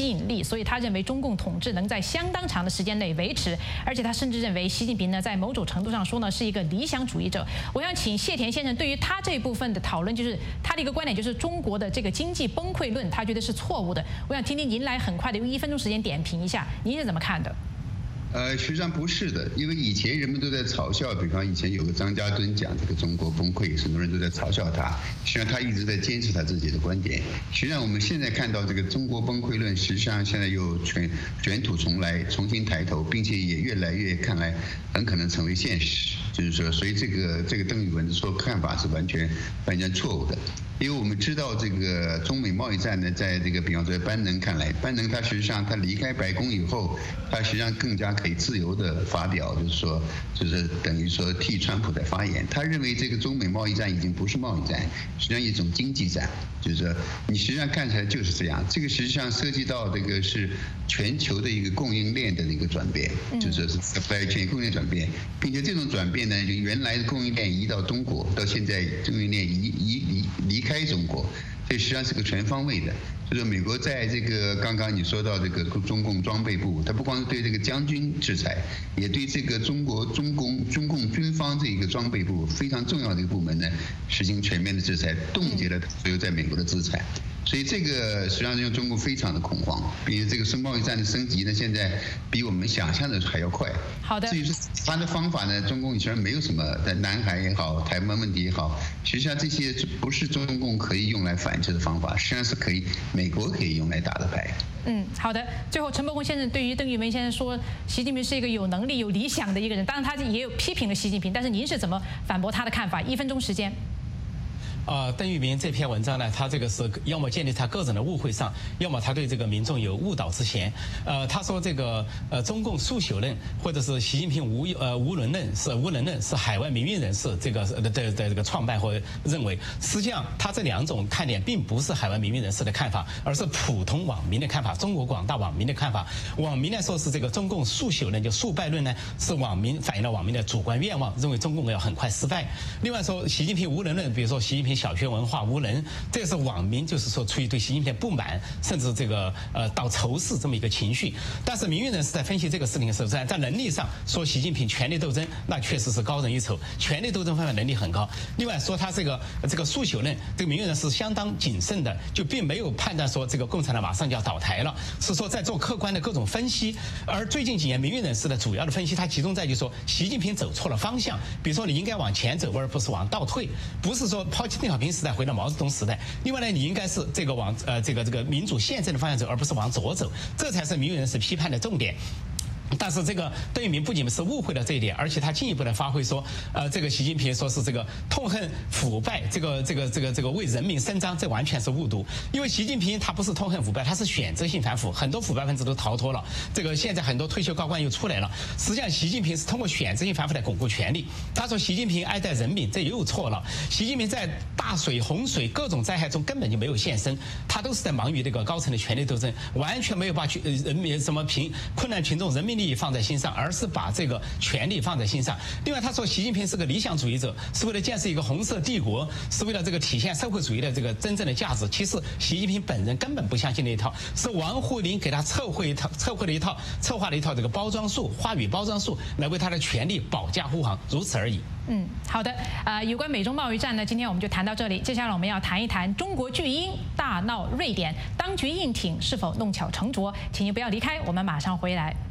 力，所以他认为中共统治能在相当长的时间内维持，而且他甚至认为习近平呢，在某种程度上说呢，是一个理想主义者。我想请谢田先生对于他这一部分的讨论，就是他的一个观点，就是中国的这个经济崩溃论，他觉得是错误的。我想听听您来很快的用1分钟时间点评一下，您是怎么看的？ 实际上不是的，因为以前人们都在嘲笑，比方以前有个张家墩讲这个中国崩溃，很多人都在嘲笑他，实际上他一直在坚持他自己的观点。实际上我们现在看到这个中国崩溃论，实际上现在又卷土重来，重新抬头，并且也越来越看来很可能成为现实。就是说，所以这个邓宇文的看法是完全错误的。因为我们知道这个中美贸易战呢，在这个比方说班农看来，班农他实际上他离开白宫以后，他实际上更加可以自由的发表，就是等于说替川普在发言。他认为这个中美贸易战已经不是贸易战，实际上一种经济战，就是说你实际上看起来就是这样。这个实际上涉及到这个是全球的一个供应链的一个转变，就是 supply chain 供应链转变，并且这种转变呢，就原来的供应链移到中国，到现在供应链离开中国，这实际上是个全方位的。就是美国在这个刚刚你说到这个中共装备部，它不光是对这个将军制裁，也对这个中共军方这个装备部非常重要的一个部门呢，实行全面的制裁，冻结了所有在美国的资产。所以这个实际上让中国非常的恐慌，并且这个贸易战的升级呢，现在比我们想象的还要快。 好的。 至于是他的方法呢，中共虽然没有什么，在南海也好，台湾问题也好，实际上这些不是中共可以用来反制的方法，实际上是美国可以用来打的牌。 好的。最后，陈伯宏先生对于邓玉文先生说习近平是一个有能力、有理想的一个人，当然他也有批评了习近平，但是您是怎么反驳他的看法？1分钟时间。 邓玉明这篇文章呢，他这个是要么建立他个人的误会上，要么他对这个民众有误导之嫌。他说这个中共速朽论或者是习近平无能论是海外民运人士这个创办或认为，实际上他这2种看点并不是海外民运人士的看法，而是普通网民的看法，中国广大网民的看法。网民来说是这个中共速朽论，就速败论呢，是反映了网民的主观愿望，认为中共要很快失败。另外说习近平无能论，比如说习近平小学文化无能，这是网民就是说出于对习近平的不满，甚至这个到仇视这么一个情绪。但是民运人士在分析这个事情的时候，在能力上说习近平权力斗争，那确实是高人一筹，权力斗争方面能力很高。另外说他这个速朽论，这个民运人士相当谨慎的，就并没有判断说这个共产党马上就要倒台了，是说在做客观的各种分析。而最近几年民运人士的主要的分析，它集中在就说习近平走错了方向，比如说你应该往前走，而不是往倒退，不是说抛弃邓小平时代回到毛泽东时代。另外呢，你应该是这个往这个民主宪政的方向走，而不是往左走，这才是民运人士批判的重点。但是这个邓玉明不仅是误会了这一点，而且他进一步的发挥说，这个习近平说是这个痛恨腐败，这个为人民伸张，这完全是误读。因为习近平他不是痛恨腐败，他是选择性反腐，很多腐败分子都逃脱了。这个现在很多退休高官又出来了。实际上，习近平是通过选择性反腐来巩固权力。他说习近平爱戴人民，这又错了。习近平在大水、洪水各种灾害中根本就没有现身，他都是在忙于这个高层的权力斗争，完全没有把人民困难群众人民利益放在心上，而是把这个权力放在心上。另外，他说习近平是个理想主义者，是为了建设一个红色帝国，是为了这个体现社会主义的这个真正的价值。其实，习近平本人根本不相信那一套，是王沪宁给他策划了一套这个包装术，话语包装术，来为他的权力保驾护航，如此而已。 好的。有关美中贸易战呢，今天我们就谈到这里。接下来我们要谈一谈中国巨婴大闹瑞典，当局硬挺是否弄巧成拙？请您不要离开，我们马上回来。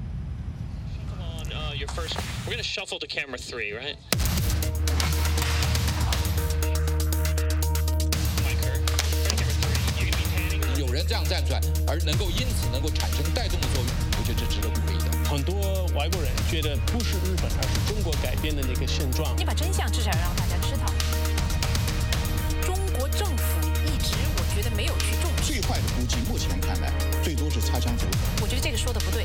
Your first, we're going to shuffle to camera 3, right? Camera 3, 有人这样站出来，而因此能够产生带动的作用，我觉得这值得鼓励的。 很多外国人觉得不是日本，而是中国改变的那个现状。 你把真相至少要让大家知道。中国政府一直，我觉得没有去重视。 最坏的估计，目前看来，最多是擦枪走火。 我觉得这个说的不对。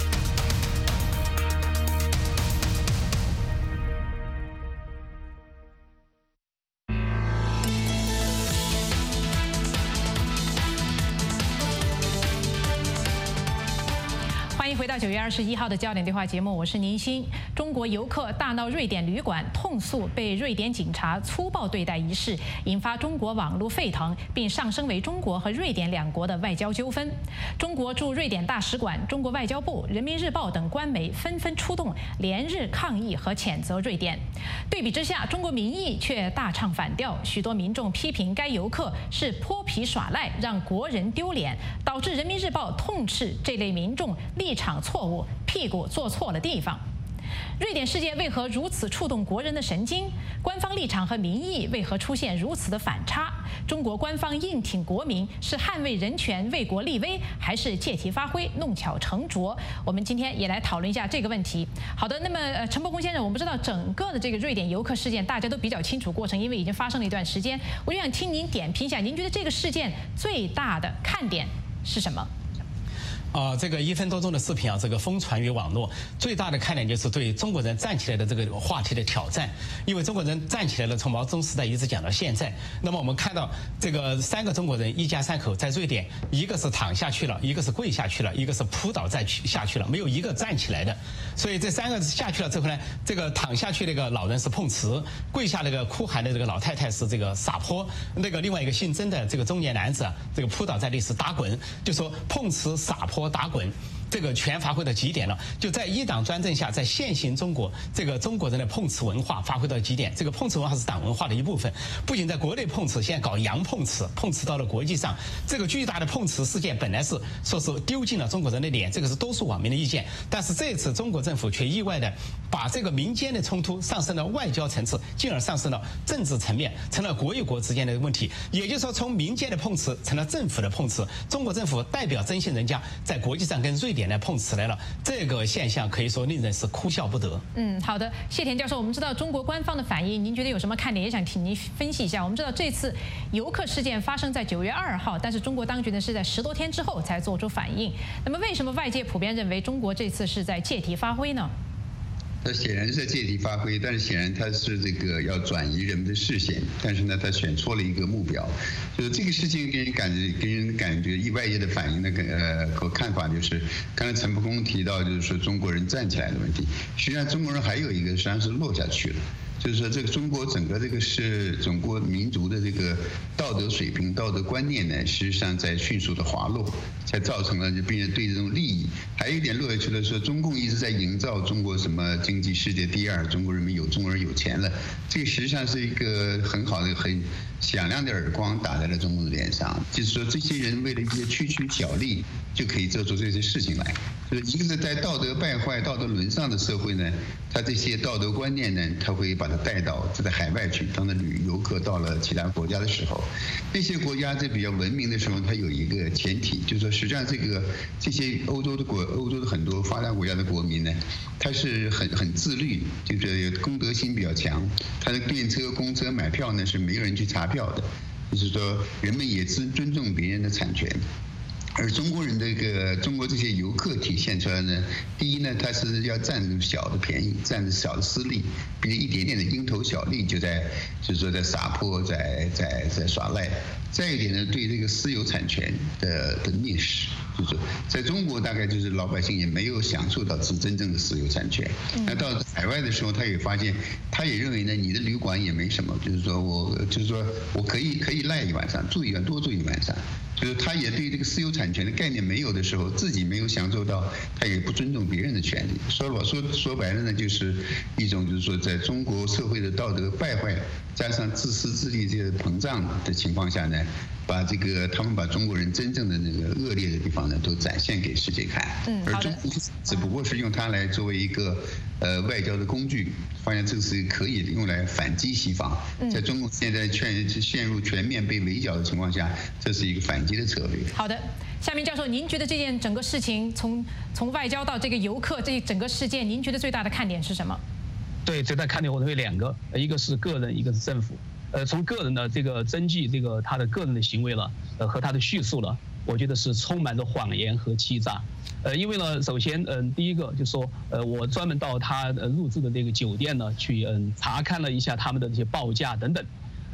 欢迎回到9月21号的焦点对话节目，我是宁欣。中国游客大闹瑞典旅馆，痛诉被瑞典警察粗暴对待一事，引发中国网络沸腾，并上升为中国和瑞典两国的外交纠纷。中国驻瑞典大使馆、中国外交部、人民日报等官媒纷纷出动，连日抗议和谴责瑞典。对比之下，中国民意却大唱反调，许多民众批评该游客是泼皮耍赖，让国人丢脸，导致人民日报痛斥这类民众立场错误，屁股坐错了地方。瑞典事件为何如此触动国人的神经？官方立场和民意为何出现如此的反差？中国官方硬挺国民是捍卫人权、为国立威，还是借题发挥、弄巧成拙？我们今天也来讨论一下这个问题。好的，那么陈伯公先生，我们知道整个的这个瑞典游客事件，大家都比较清楚过程，因为已经发生了一段时间。我就想听您点评一下，您觉得这个事件最大的看点是什么？ 这个1分多钟的视频啊，这个疯传于网络，最大的看点就是对中国人站起来的这个话题的挑战。因为中国人站起来了，从毛泽东时代一直讲到现在。那么我们看到这个3个中国人，一家3口在瑞典，一个是躺下去了，一个是跪下去了，一个是扑倒下去了，没有一个站起来的。所以这3个下去了之后呢，这个躺下去那个老人是碰瓷，跪下那个哭喊的这个老太太是这个撒泼，那个另外一个姓曾的这个中年男子啊，这个扑倒在地是打滚，就说碰瓷撒泼打滚，这个全发挥到极点了。就在一党专政下，在现行中国，这个中国人的碰瓷文化发挥到极点。这个碰瓷文化是党文化的一部分，不仅在国内碰瓷，现在搞洋碰瓷，碰瓷到了国际上。这个巨大的碰瓷事件本来是说是丢尽了中国人的脸，这个是多数网民的意见。但是这次中国政府却意外的把这个民间的冲突上升到外交层次，进而上升到政治层面，成了国与国之间的问题。也就是说，从民间的碰瓷成了政府的碰瓷。中国政府代表真心人家在国际上跟瑞典来碰瓷来了，这个现象可以说令人是哭笑不得。 好的，谢田教授，我们知道中国官方的反应，您觉得有什么看点？也想请您分析一下。我们知道这次游客事件发生在9月2号，但是中国当局呢是在10多天之后才做出反应。那么为什么外界普遍认为中国这次是在借题发挥呢？ 他显然是在借题发挥，但是显然他是这个要转移人们的视线，但是呢，他选错了一个目标。就是这个事情给人感觉意外界的反应和看法就是，刚才陈伯公提到就是说中国人站起来的问题，实际上中国人还有一个实际上是落下去了。就是说，这个中国整个这个是中国民族的这个道德水平、道德观念呢，实际上在迅速的滑落，才造成了并且对这种利益，还有一点落下去了。说中共一直在营造中国什么经济世界第2，中国人有钱了，这个实际上是一个很好的、很响亮的耳光打在了中共的脸上。就是说，这些人为了一些区区小利，就可以做出这些事情来。就是一个是在道德败坏、道德沦丧的社会呢，他这些道德观念呢，他会把它带到海外去。当他游客到了其他国家的时候，那些国家在比较文明的时候，它有一个前提，就是说，实际上这些欧洲的很多发达国家的国民呢，他是很自律，就是公德心比较强。他的电车、公车买票呢是没有人去查票的，就是说人们也尊重别人的产权。而中国人中国这些游客体现出来呢，第一呢，他是要占小的便宜，占小的私利，并且一点点的蝇头小利就是说在撒泼，在耍赖。再一点呢，对这个私有产权的蔑视，就是在中国大概就是老百姓也没有享受到真正的私有产权。那到海外的时候，他也发现，他也认为呢，你的旅馆也没什么，就是说我可以赖一晚上，多住一晚上。就是他也对这个私有产权的概念没有的时候，自己没有享受到，他也不尊重别人的权利。说白了呢，就是一种就是说，在中国社会的道德败坏，加上自私自利这个膨胀的情况下呢，他们把中国人真正的那个恶劣的地方呢，都展现给世界看。而中国只不过是用它来作为一个外交的工具，发现这是可以用来反击西方。在中国现在陷入全面被围剿的情况下，这是一个反击的策略。 好的，夏明教授，您觉得这件整个事情从外交到这个游客这整个事件，您觉得最大的看点是什么？ 对，最大看点我认为2个，一个是个人，一个是政府。从个人的这个征集他的个人的行为了，和他的叙述了，我觉得是充满着谎言和欺诈。因为呢，首先第一个就是说，我专门到他入住的这个酒店呢去查看了一下他们的这些报价等等。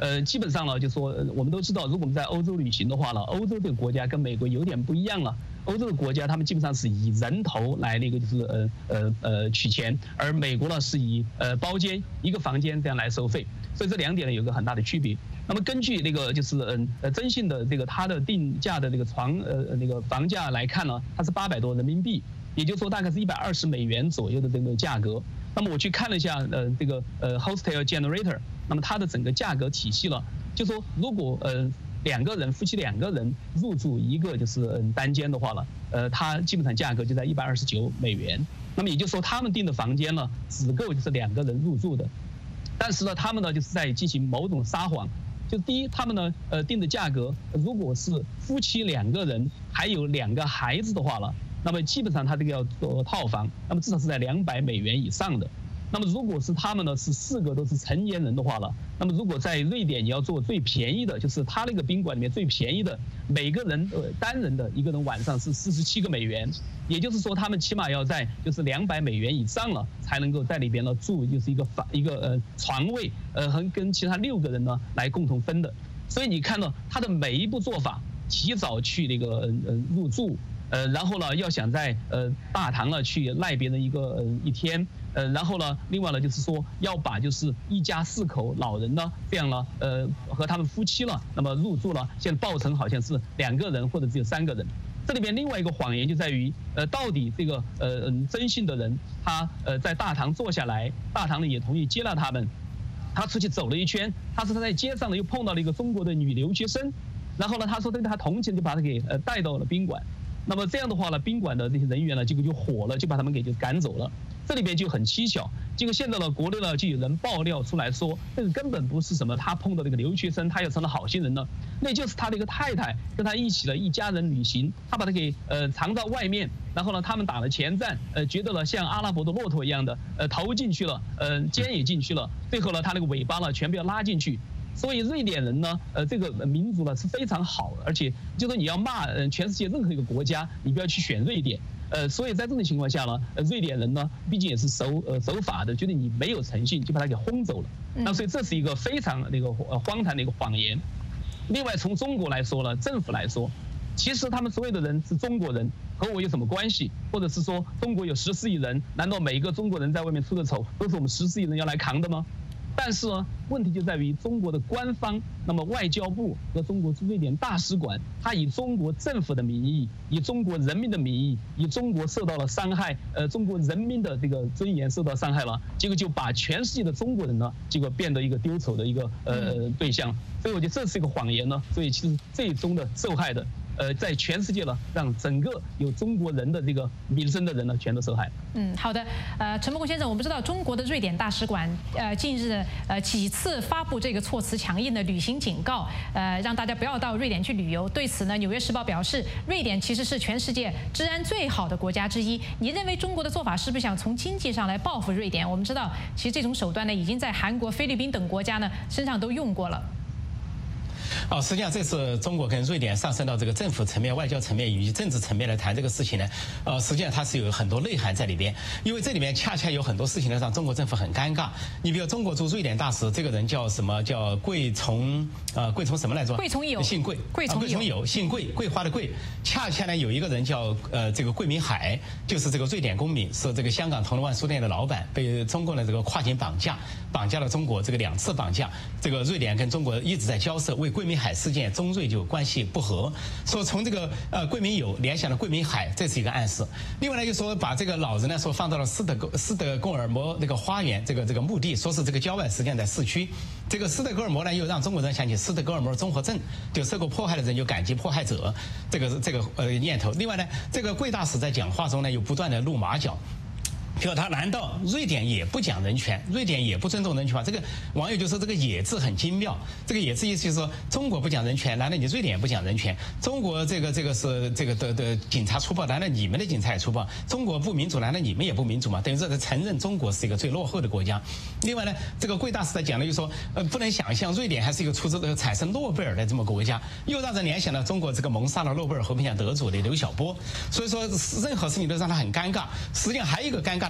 基本上呢，就说我们都知道，如果我们在欧洲旅行的话呢，欧洲这个国家跟美国有点不一样了。欧洲的国家他们基本上是以人头来那个就是取钱，而美国呢是以包间一个房间这样来收费，所以这两点呢有个很大的区别。那么根据那个就是征信的这个它的定价的这个那个房价来看呢，它是800多人民币，也就是说大概是120美元左右的这个价格。那么我去看了一下这个Hostel Generator， 那么它的整个价格体系了，就说如果夫妻两个人入住一个就是单间的话了，它基本上价格就在129美元。那么也就是说他们订的房间呢只够就是2个人入住的，但是呢他们呢就是在进行某种撒谎。就第一，他们呢定的价格，如果是夫妻2个人还有2个孩子的话了，那么基本上他这个要做套房，那么至少是在200美元以上的。那么如果是他们呢是4个都是成年人的话了，那么如果在瑞典你要做最便宜的，就是他那个宾馆里面最便宜的，每个人单人的一个人晚上是47个美元，也就是说他们起码要在就是200美元以上了才能够在里边呢住，就是一个床位，跟其他6个人呢来共同分的。所以你看到他的每一步做法，提早去那个入住。然后呢，要想在大堂呢去赖别人一天，然后呢，另外呢就是说要把就是1家4口老人呢这样呢和他们夫妻了，那么入住了，现在报成好像是2个人或者只有3个人。这里边另外一个谎言就在于到底这个征信的人他在大堂坐下来，大堂呢也同意接纳他们，他出去走了一圈，他说他在街上呢又碰到了一个中国的女留学生，然后呢他说他同情就把他给带到了宾馆。那么这样的话呢，宾馆的这些人员呢，结果就火了，就把他们给就赶走了。这里边就很蹊跷。结果现在呢，国内呢就有人爆料出来说，这个根本不是什么他碰到这个留学生，他又成了好心人了，那就是他的一个太太跟他一起了一家人旅行，他把他给藏到外面，然后呢他们打了前站，觉得了像阿拉伯的骆驼一样的，头进去了，肩也进去了，最后呢他那个尾巴呢全部要拉进去。所以瑞典人呢，这个民族呢是非常好的，而且就说你要骂全世界任何一个国家，你不要去选瑞典。所以在这种情况下呢，瑞典人呢毕竟也是守法的，觉得你没有诚信，就把他给轰走了。那所以这是一个非常那个荒唐的一个谎言。另外从中国来说呢，政府来说，其实他们所有的人是中国人，和我有什么关系？或者是说中国有14亿人，难道每一个中国人在外面出的丑都是我们14亿人要来扛的吗？但是呢，问题就在于中国的官方，那么外交部和中国驻瑞典大使馆，他以中国政府的名义，以中国人民的名义，以中国受到了伤害，中国人民的这个尊严受到伤害了，结果就把全世界的中国人呢，结果变得一个丢丑的一个对象。所以我觉得这是一个谎言呢。所以其实最终的受害的。在全世界呢，让整个有中国人的这个民生的人呢，全都受害。 好的。陈伯公先生，我们知道中国的瑞典大使馆近日几次发布这个措辞强硬的旅行警告，让大家不要到瑞典去旅游。对此呢，《纽约时报》表示，瑞典其实是全世界治安最好的国家之一。你认为中国的做法是不是想从经济上来报复瑞典？我们知道，其实这种手段呢，已经在韩国、菲律宾等国家呢身上都用过了。 实际上这次中国跟瑞典上升到这个政府层面、外交层面以及政治层面来谈这个事情呢，实际上它是有很多内涵在里边，因为这里面恰恰有很多事情呢让中国政府很尴尬。你比如中国驻瑞典大使这个人叫什么？叫桂从什么来着？ 桂从友， 姓桂，桂从友，姓桂，桂花的桂。恰恰呢有一个人叫这个桂明海，就是这个瑞典公民，是这个香港铜锣湾书店的老板，被中共的这个跨境绑架了中国这个2次绑架。这个瑞典跟中国一直在交涉，为桂明海事件中瑞就关系不和，说从这个桂明友联想到桂明海，这是一个暗示。另外呢，就说把这个老人呢说放到了斯德哥尔摩那个花园这个墓地，说是这个郊外，实际上在市区。这个斯德哥尔摩呢又让中国人想起斯德哥尔摩综合症，就受过迫害的人就感激迫害者这个念头。另外呢，这个桂大使在讲话中呢又不断的露马脚。说他难道瑞典也不讲人权，瑞典也不尊重人权吗？这个网友就说这个野字很精妙，这个野字意思就是说中国不讲人权，难道你瑞典也不讲人权？中国这个是这个的警察粗暴，难道你们的警察也粗暴？中国不民主，难道你们也不民主吗？等于说他承认中国是一个最落后的国家。另外呢，这个桂大使在讲的就说不能想象瑞典还是一个产生诺贝尔的这么国家，又让人联想到中国这个谋杀了诺贝尔和平奖得主的刘晓波。所以说任何事情都让他很尴尬。实际上还有一个尴尬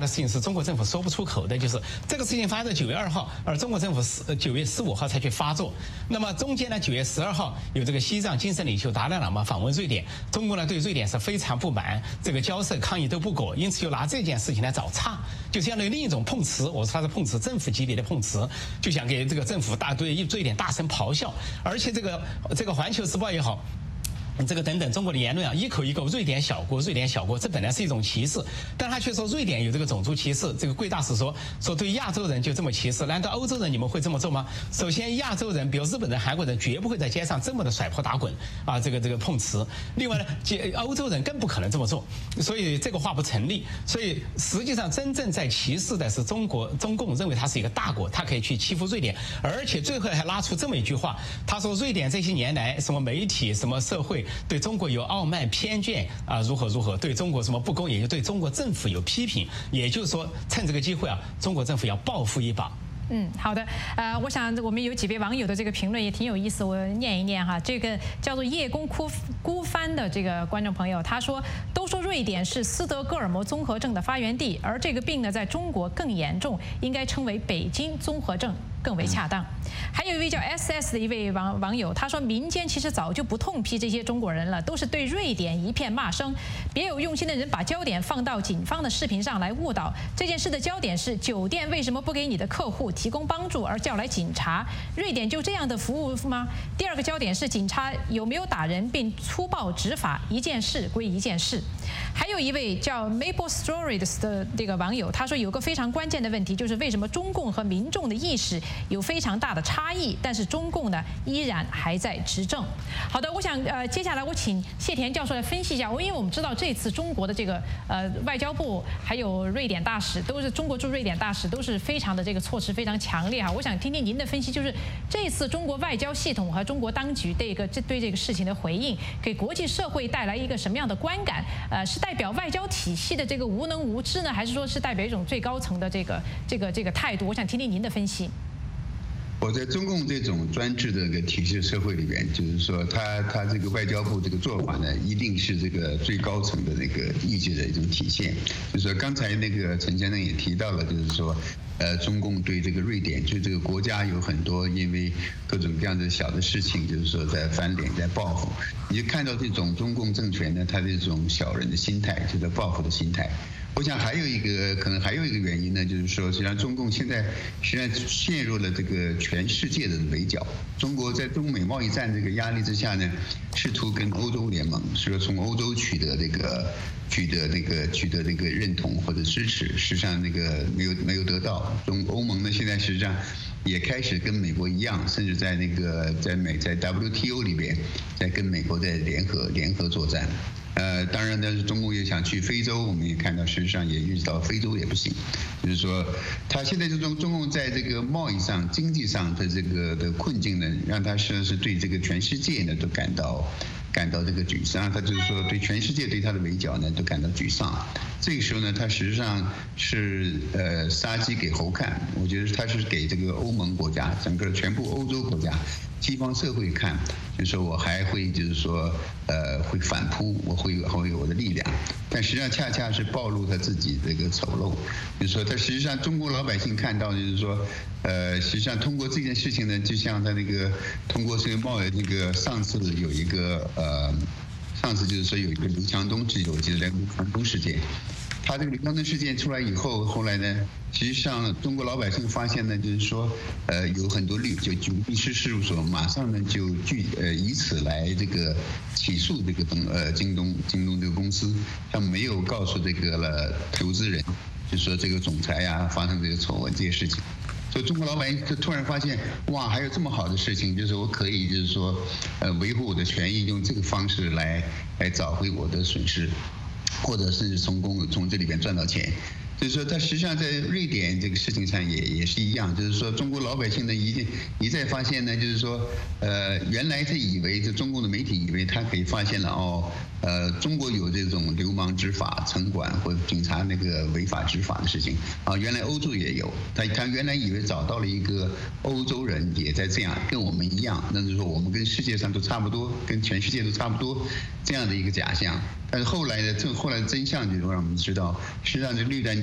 的事情是中国政府说不出口的，就是这个事情发生在9月2号，而中国政府9月15号才去发作。那么中间呢，9月12号有这个西藏精神领袖达赖喇嘛访问瑞典，中国呢对瑞典是非常不满，这个交涉抗议都不果，因此就拿这件事情来找茬，就相当于另一种碰瓷。我说他是碰瓷，政府级别的碰瓷，就想给这个政府对瑞典大声咆哮。而且这个环球时报也好，这个等等中国的言论啊，一口一个瑞典小国，瑞典小国，这本来是一种歧视，但他却说瑞典有这个种族歧视。这个贵大使说对亚洲人就这么歧视，难道欧洲人你们会这么做吗？首先，亚洲人，比如日本人、韩国人，绝不会在街上这么的甩泼打滚啊，这个碰瓷。另外呢，欧洲人更不可能这么做，所以这个话不成立。所以实际上真正在歧视的是中共认为它是一个大国，它可以去欺负瑞典，而且最后还拉出这么一句话，他说瑞典这些年来什么媒体、什么社会对中国有傲慢偏见啊，如何对中国什么不公，也就对中国政府有批评，也就是说趁这个机会啊，中国政府要报复一把。 好的，我想我们有几位网友的这个评论也挺有意思，我念一念哈。这个叫做叶公孤帆的这个观众朋友，他说，都说瑞典是斯德哥尔摩综合症的发源地，而这个病呢在中国更严重，应该称为北京综合症更为恰当。还有一位叫 SS 的一位网友，他说，民间其实早就不痛批这些中国人了，都是对瑞典一片骂声，别有用心的人把焦点放到警方的视频上来误导。这件事的焦点是酒店为什么不给你的客户提供帮助而叫来警察？瑞典就这样的服务吗？第二个焦点是警察有没有打人并粗暴执法，一件事归一件事。还有一位叫 Maple Stories 的这个网友，他说有个非常关键的问题，就是为什么中共和民众的意识有非常大的差异，但是中共呢依然还在执政。好的，我想接下来我请谢田教授来分析一下，因为我们知道这次中国的这个外交部还有瑞典大使都是中国驻瑞典大使都是非常的这个措施非常强烈哈。我想听听您的分析，就是这次中国外交系统和中国当局对这个事情的回应，给国际社会带来一个什么样的观感？是代表外交体系的这个无能无知呢，还是说是代表一种最高层的这个态度？我想听听您的分析。 我在中共这种专制的一个体制社会里边，就是说他这个外交部这个做法呢，一定是这个最高层的那个意志的一种体现。就是说刚才那个陈先生也提到了，就是说中共对这个瑞典，就这个国家有很多因为各种各样的小的事情，就是说在翻脸在报复。你就看到这种中共政权呢，他这种小人的心态，就是报复的心态。我想可能还有一个原因呢，就是说，实际上中共现在实际上陷入了这个全世界的围剿。中国在中美贸易战这个压力之下呢，试图跟欧洲联盟，说从欧洲取得这个认同或者支持，实际上那个没有得到。欧盟呢现在实际上也开始跟美国一样，甚至在在 WTO 里边，在跟美国在联合作战。当然，但是中共也想去非洲，我们也看到，实际上也遇到非洲也不行。就是说，他现在中共在这个贸易上、经济上的这个的困境呢，让他实际上是对这个全世界呢都感到这个沮丧。他就是说，对全世界对他的围剿呢都感到沮丧。这个时候呢，他实际上是杀鸡给猴看。我觉得他是给这个欧盟国家，整个全部欧洲国家。西方社会看，就是说我还会，就是说，会反扑，我会有我的力量，但实际上恰恰是暴露他自己这个丑陋，就是说他实际上中国老百姓看到，就是说，实际上通过这件事情呢，就像他那个通过这个贸易那个上次有一个上次就是说有一个刘强东，我记得刘强东事件。他这个刘强东事件出来以后，后来呢，实际上中国老百姓发现呢，就是说，有很多律师事务所马上呢就以此来这个起诉这个京东这个公司，他没有告诉这个投资人，就是说这个总裁呀发生这个丑闻这些事情。所以中国老百姓就突然发现，哇，还有这么好的事情，就是我可以，就是说，维护我的权益，用这个方式来找回我的损失。或者是从这里边赚到钱，就是说，他实际上在瑞典这个事情上也是一样，就是说，中国老百姓呢一再发现呢，就是说，原来他以为这中共的媒体以为他可以发现了中国有这种流氓执法、城管或者警察那个违法执法的事情啊，原来欧洲也有，他原来以为找到了一个欧洲人也在这样，跟我们一样，那就是说我们跟世界上都差不多，跟全世界都差不多这样的一个假象。但是后来的真相就让我们知道，实际上这绿弹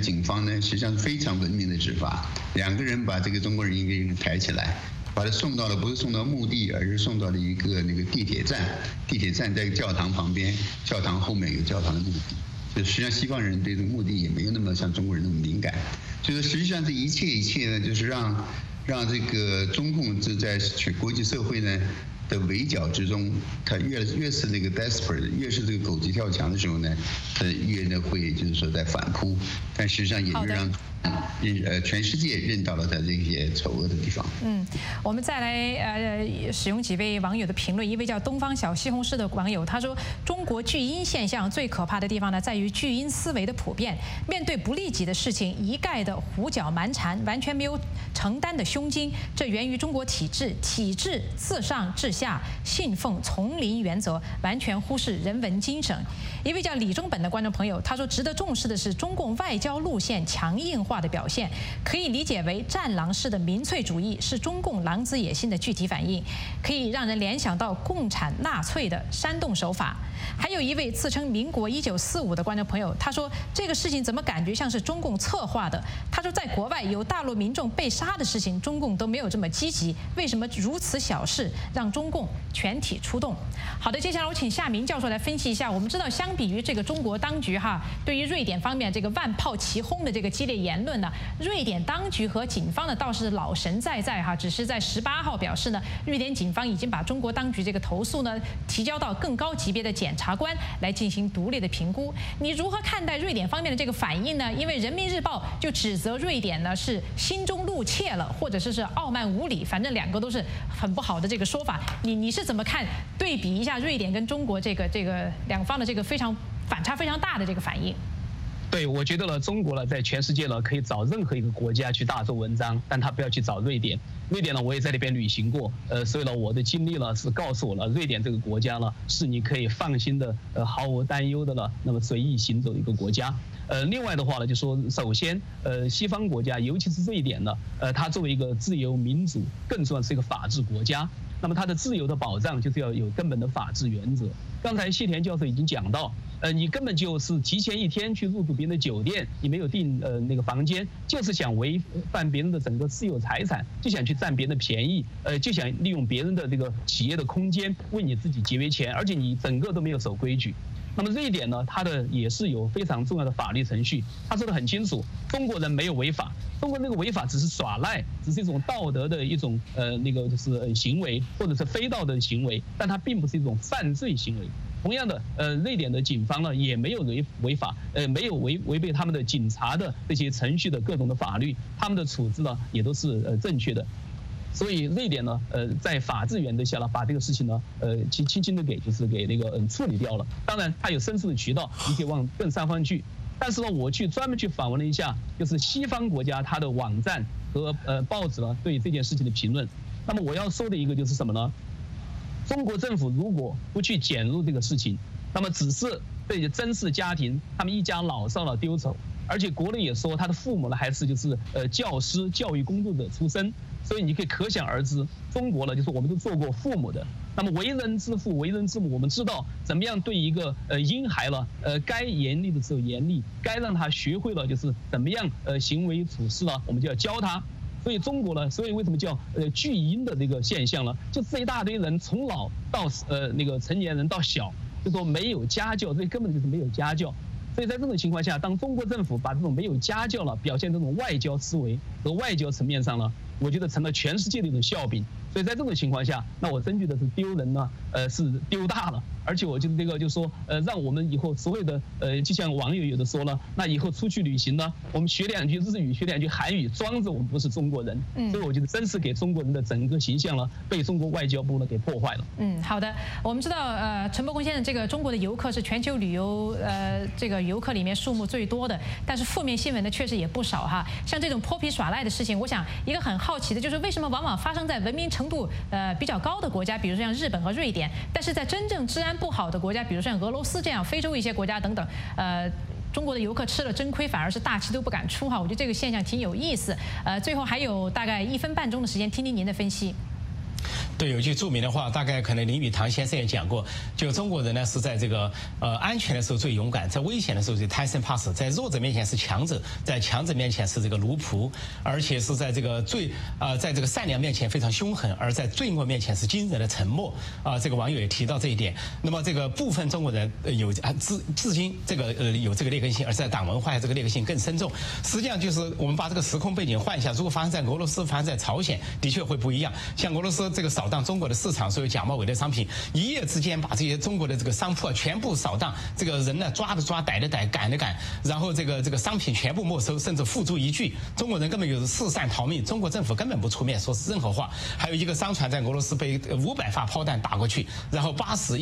警方呢，实际上是非常文明的执法，2个人把这个中国人一个人抬起来，把他送到了不是送到墓地，而是送到了一个那个地铁站，地铁站在教堂旁边，教堂后面有教堂的墓地。就实际上西方人对这个墓地也没有那么像中国人那么敏感，就是实际上这一切呢，就是让这个中共这在国际社会呢的围剿之中，他越是那个 desperate， 越是这个狗急跳墙的时候呢，他越呢会就是说在反扑，但实际上也就让全世界认到了他这些丑恶的地方。 我们再来使用几位网友的评论。一位叫东方小西红柿的网友，他说：“中国巨婴现象最可怕的地方呢，在于巨婴思维的普遍，面对不利己的事情，一概的胡搅蛮缠，完全没有承担的胸襟。这源于中国体制自上至下信奉丛林原则，完全忽视人文精神。”一位叫李中本的观众朋友，他说：“值得重视的是中共外交路线强硬化的表现，可以理解为战狼式的民粹主义是中共狼子野心的具体反应，可以让人联想到共产纳粹的煽动手法。”还有一位自称民国1945的观众朋友，他说：“这个事情怎么感觉像是中共策划的？”他说：“在国外有大陆民众被杀的事情，中共都没有这么积极，为什么如此小事让中共全体出动？”好的，接下来我请夏明教授来分析一下。我们知道，相比于这个中国当局对于瑞典方面这个万炮齐轰的这个激烈言论呢，瑞典当局和警方呢倒是老神在在只是在18号表示呢，瑞典警方已经把中国当局这个投诉呢提交到更高级别的检察官来进行独立的评估。你如何看待瑞典方面的这个反应呢？因为人民日报就指责瑞典呢是心中露怯了，或者是傲慢无礼，反正2个都是很不好的这个说法。你是怎么看？对比一下瑞典跟中国这个两方的这个反差非常大的这个反应。 对，我觉得呢，中国呢在全世界呢可以找任何一个国家去大做文章，但他不要去找瑞典。瑞典呢，我也在那边旅行过，所以呢，我的经历呢是告诉我了，瑞典这个国家呢是你可以放心的，毫无担忧的了，那么随意行走的一个国家。另外的话呢，就说首先，西方国家，尤其是瑞典呢，它作为一个自由民主，更重要是一个法治国家。那么它的自由的保障就是要有根本的法治原则。刚才谢田教授已经讲到，你根本就是提前1天去入住别人的酒店，你没有订那个房间，就是想违反别人的整个私有财产，就想去占别人的便宜，就想利用别人的这个企业的空间为你自己节约钱，而且你整个都没有守规矩。那么瑞典呢，它的也是有非常重要的法律程序，他说得很清楚，中国人没有违法，中国那个违法只是耍赖，只是一种道德的一种就是行为，或者是非道德的行为，但它并不是一种犯罪行为。同样的，瑞典的警方呢也没有违法，没有违背他们的警察的这些程序的各种的法律，他们的处置呢也都是正确的。所以瑞典呢，在法治原则下呢，把这个事情呢，轻轻的给那个处理掉了。当然，它有申诉的渠道，你可以往更上方去。但是呢，我专门去访问了一下，就是西方国家它的网站和报纸呢对这件事情的评论。那么我要说的一个就是什么呢？中国政府如果不去介入这个事情，那么只是对真实家庭他们一家老少了丢走，而且国内也说他的父母呢还是教师、教育工作者出身。所以你可以可想而知，中国呢，就是我们都做过父母的。那么为人之父、为人之母，我们知道怎么样对一个婴孩了，该严厉的时候严厉，该让他学会了就是怎么样行为处事了，我们就要教他。所以中国呢，所以为什么叫巨婴的这个现象呢？就是这一大堆人从老到那个成年人到小，就说没有家教，这根本就是没有家教。所以在这种情况下，当中国政府把这种没有家教了表现这种外交思维和外交层面上呢，我觉得成了全世界的一种笑柄。所以在这种情况下，那我真觉得是丢人呢，是丢大了。而且我觉得这个就说，让我们以后所有的就像网友有的说了，那以后出去旅行呢，我们学2句日语，学2句韩语，装着我们不是中国人。所以我觉得真是给中国人的整个形象呢，被中国外交部呢给破坏了。 好的，我们知道陈伯公先生，这个中国的游客是全球旅游这个游客里面数目最多的，但是负面新闻呢确实也不少哈。像这种泼皮耍赖的事情，我想一个很好奇的就是为什么往往发生在文明程度比较高的国家，比如说像日本和瑞典，但是在真正治安不好的国家，比如像俄罗斯这样非洲一些国家等等，中国的游客吃了真亏，反而是大气都不敢出哈。我觉得这个现象挺有意思。最后还有大概1分半钟的时间，听听您的分析。 对，有句著名的话，大概可能林语堂先生也讲过，就中国人呢是在这个安全的时候最勇敢，在危险的时候就贪生怕死，在弱者面前是强者，在强者面前是这个奴仆，而且是在这个在这个善良面前非常凶狠，而在罪恶面前是惊人的沉默。这个网友也提到这一点。那么这个部分中国人有至今这个有这个劣根性，而在党文化这个劣根性更深重。实际上就是我们把这个时空背景换一下，如果发生在俄罗斯，发生在朝鲜，的确会不一样。像俄罗斯这个扫荡中国的市场，所有假冒伪劣商品，一夜之间把这些中国的这个商铺全部扫荡，这个人呢抓的抓，逮的逮，赶的赶，然后这个商品全部没收，甚至付诸一炬。中国人根本就是四散逃命，中国政府根本不出面说任何话。还有一个商船在俄罗斯被500发炮弹打过去，然后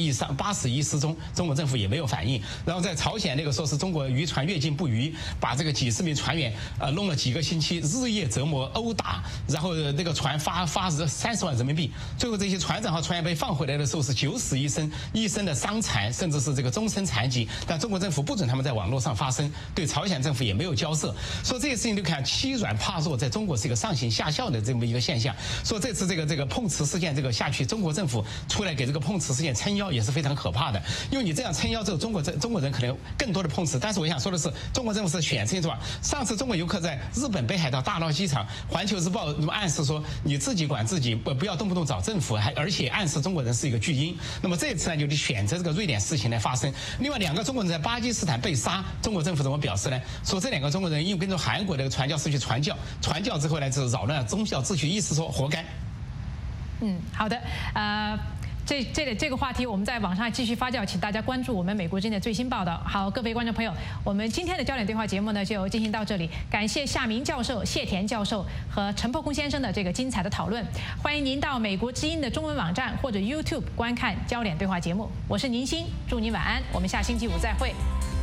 80亿失踪，中国政府也没有反应。然后在朝鲜那个说是中国渔船越境不渔，把这个几十名船员弄了几个星期，日夜折磨殴打，然后那个船发30万人民币，最后这些船长和船员被放回来的时候是90一生的伤残，甚至是这个终身残疾。但中国政府不准他们在网络上发声，对朝鲜政府也没有交涉。说这些事情就看欺软怕弱，在中国是一个上行下效的这么一个现象。说这次这个碰瓷事件这个下去，中国政府出来给这个碰瓷事件撑腰也是非常可怕的，因为你这样撑腰之后，中国人可能更多的碰瓷。但是我想说的是，中国政府是选清楚啊。上次中国游客在日本北海道大闹机场，环球日报暗示说你自己管自己，不要动不动找政府，而且暗示中国人是一个巨婴。那么这次呢，就得选择这个瑞典事情来发生。另外2个中国人在巴基斯坦被杀，中国政府怎么表示呢？说这2个中国人因为跟着韩国的传教士去传教之后呢，就是扰乱宗教秩序，意思说活该。 好的，这个话题我们在网上继续发酵，请大家关注我们美国之音的最新报道。好，各位观众朋友，我们今天的焦点对话节目呢就进行到这里，感谢夏明教授、谢田教授和陈破空先生的这个精彩的讨论。欢迎您到美国之音的中文网站或者 YouTube 观看焦点对话节目。我是宁欣，祝您晚安，我们下星期五再会。